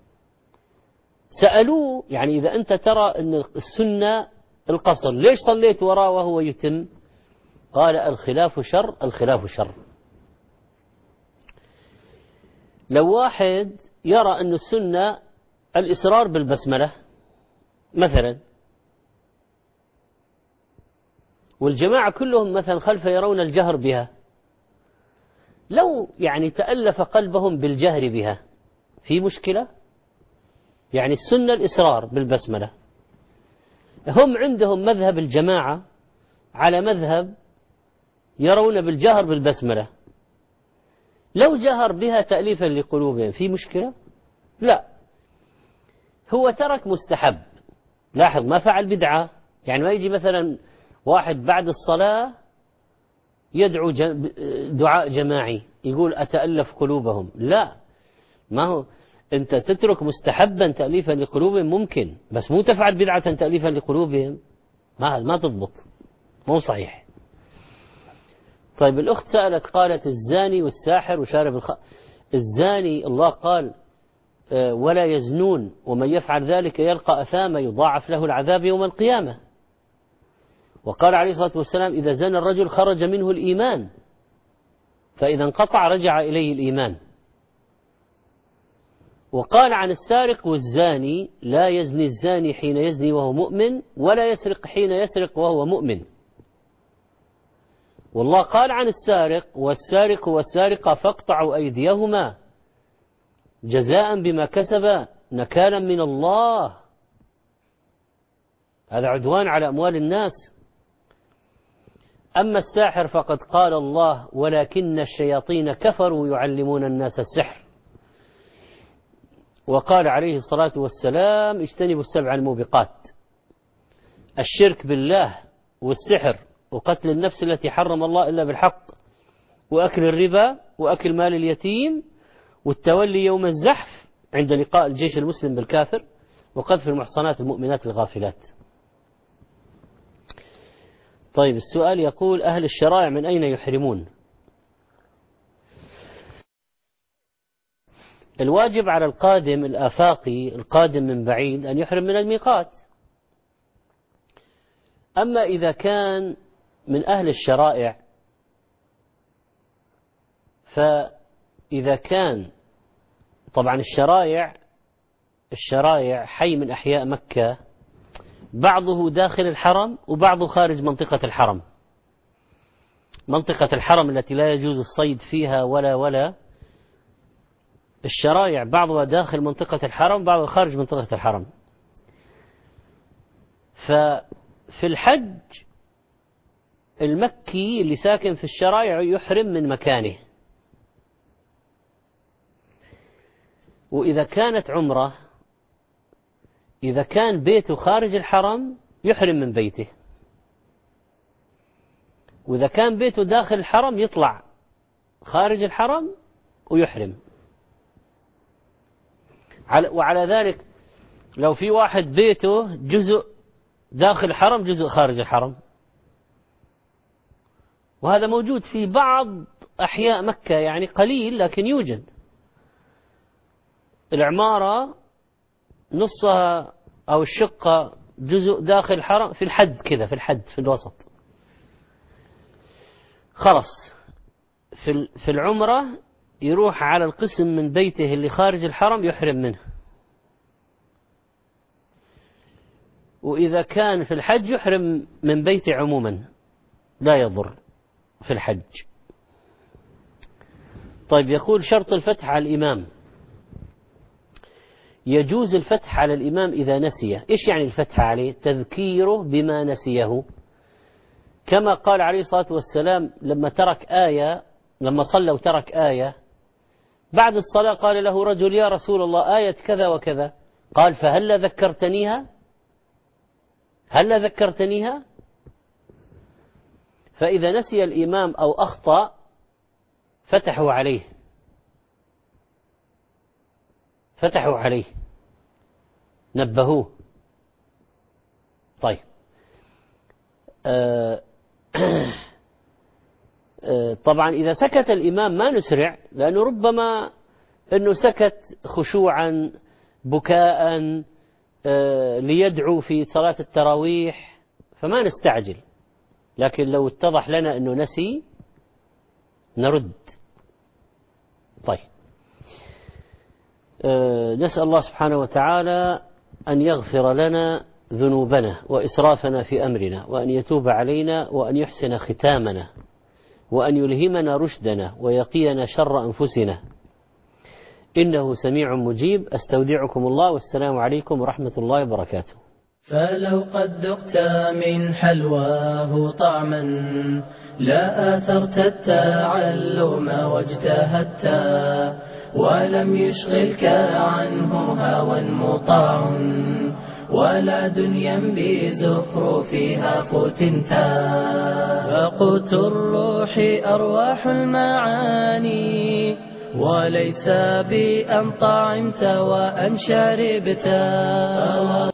Speaker 2: سألوه: يعني إذا أنت ترى أن السنة القصر ليش صليت وراه وهو يتم؟ قال: الخلاف شر، الخلاف شر. لو واحد يرى أن السنة الإسرار بالبسملة مثلا، والجماعة كلهم مثلا خلف يرون الجهر بها، لو يعني تألف قلبهم بالجهر بها في مشكلة؟ يعني السنة الإسرار بالبسملة، هم عندهم مذهب الجماعة على مذهب يرون بالجهر بالبسملة، لو جهر بها تأليفا لقلوبهم في مشكلة؟ لا، هو ترك مستحب. لاحظ، ما فعل بدعة. يعني ما يجي مثلا واحد بعد الصلاة يدعو دعاء جماعي يقول أتألف قلوبهم، لا، ما هو أنت تترك مستحبا تأليفا لقلوبهم ممكن، بس مو تفعل بدعة تأليفا لقلوبهم، ما ما تضبط، مو صحيح. طيب الأخت سألت قالت الزاني والساحر وشارب الخ... الزاني الله قال ولا يزنون ومن يفعل ذلك يلقى أثاما يضاعف له العذاب يوم القيامة. وقال عليه الصلاة والسلام إذا زنى الرجل خرج منه الإيمان، فإذا انقطع رجع إليه الإيمان. وقال عن السارق والزاني لا يزني الزاني حين يزني وهو مؤمن ولا يسرق حين يسرق وهو مؤمن. والله قال عن السارق والسارق والسارقة فاقطعوا أيديهما جزاء بما كسبا نكالا من الله. هذا عدوان على أموال الناس. أما الساحر فقد قال الله ولكن الشياطين كفروا يعلمون الناس السحر. وقال عليه الصلاة والسلام اجتنبوا السبع الموبقات، الشرك بالله والسحر وقتل النفس التي حرم الله إلا بالحق وأكل الربا وأكل مال اليتيم والتولي يوم الزحف عند لقاء الجيش المسلم بالكافر وقذف المحصنات المؤمنات الغافلات. طيب السؤال يقول أهل الشرائع من أين يحرمون؟ الواجب على القادم الآفاقي القادم من بعيد أن يحرم من الميقات. أما إذا كان من أهل الشرائع فإذا كان طبعا الشرائع الشرائع حي من أحياء مكة بعضه داخل الحرم وبعضه خارج منطقة الحرم. منطقة الحرم التي لا يجوز الصيد فيها ولا ولا الشرائع بعضها داخل منطقة الحرم بعضها خارج منطقة الحرم. ففي الحج المكي اللي ساكن في الشرائع يحرم من مكانه، وإذا كانت عمرة إذا كان بيته خارج الحرم يحرم من بيته، وإذا كان بيته داخل الحرم يطلع خارج الحرم ويحرم. وعلى ذلك لو في واحد بيته جزء داخل الحرم جزء خارج الحرم، وهذا موجود في بعض أحياء مكة يعني قليل لكن يوجد. العمارة نصها أو الشقة جزء داخل الحرم في الحد كذا في الحد في الوسط. خلص في في العمرة يروح على القسم من بيته اللي خارج الحرم يحرم منه، وإذا كان في الحج يحرم من بيته عموما لا يضر في الحج. طيب يقول شرط الفتح على الإمام. يجوز الفتح على الإمام إذا نسيه. إيش يعني الفتح عليه؟ تذكيره بما نسيه، كما قال عليه الصلاة والسلام لما ترك آية لما صلى وترك آية بعد الصلاة قال له رجل يا رسول الله آية كذا وكذا، قال فهلا ذكرتنيها هلا ذكرتنيها. فإذا نسي الإمام أو أخطأ فتحوا عليه فتحوا عليه نبهوه. طيب أه أه طبعا إذا سكت الإمام ما نسرع، لأنه ربما أنه سكت خشوعا بكاء أه ليدعو في صلاة التراويح فما نستعجل، لكن لو اتضح لنا أنه نسي نرد. طيب أه نسأل الله سبحانه وتعالى أن يغفر لنا ذنوبنا وإسرافنا في أمرنا، وأن يتوب علينا، وأن يحسن ختامنا، وأن يلهمنا رشدنا، ويقينا شر أنفسنا، إنه سميع مجيب. أستودعكم الله والسلام عليكم ورحمة الله وبركاته.
Speaker 1: فلو قد ذقت من حلواه طعما لا آثرت التعلم واجتهدت، ولم يشغلك عنه هوى مطاع ولا دنيا بزخرفها فتنتا. فقوت الروح أرواح المعاني، وليس بأن طعمت وأن شربت.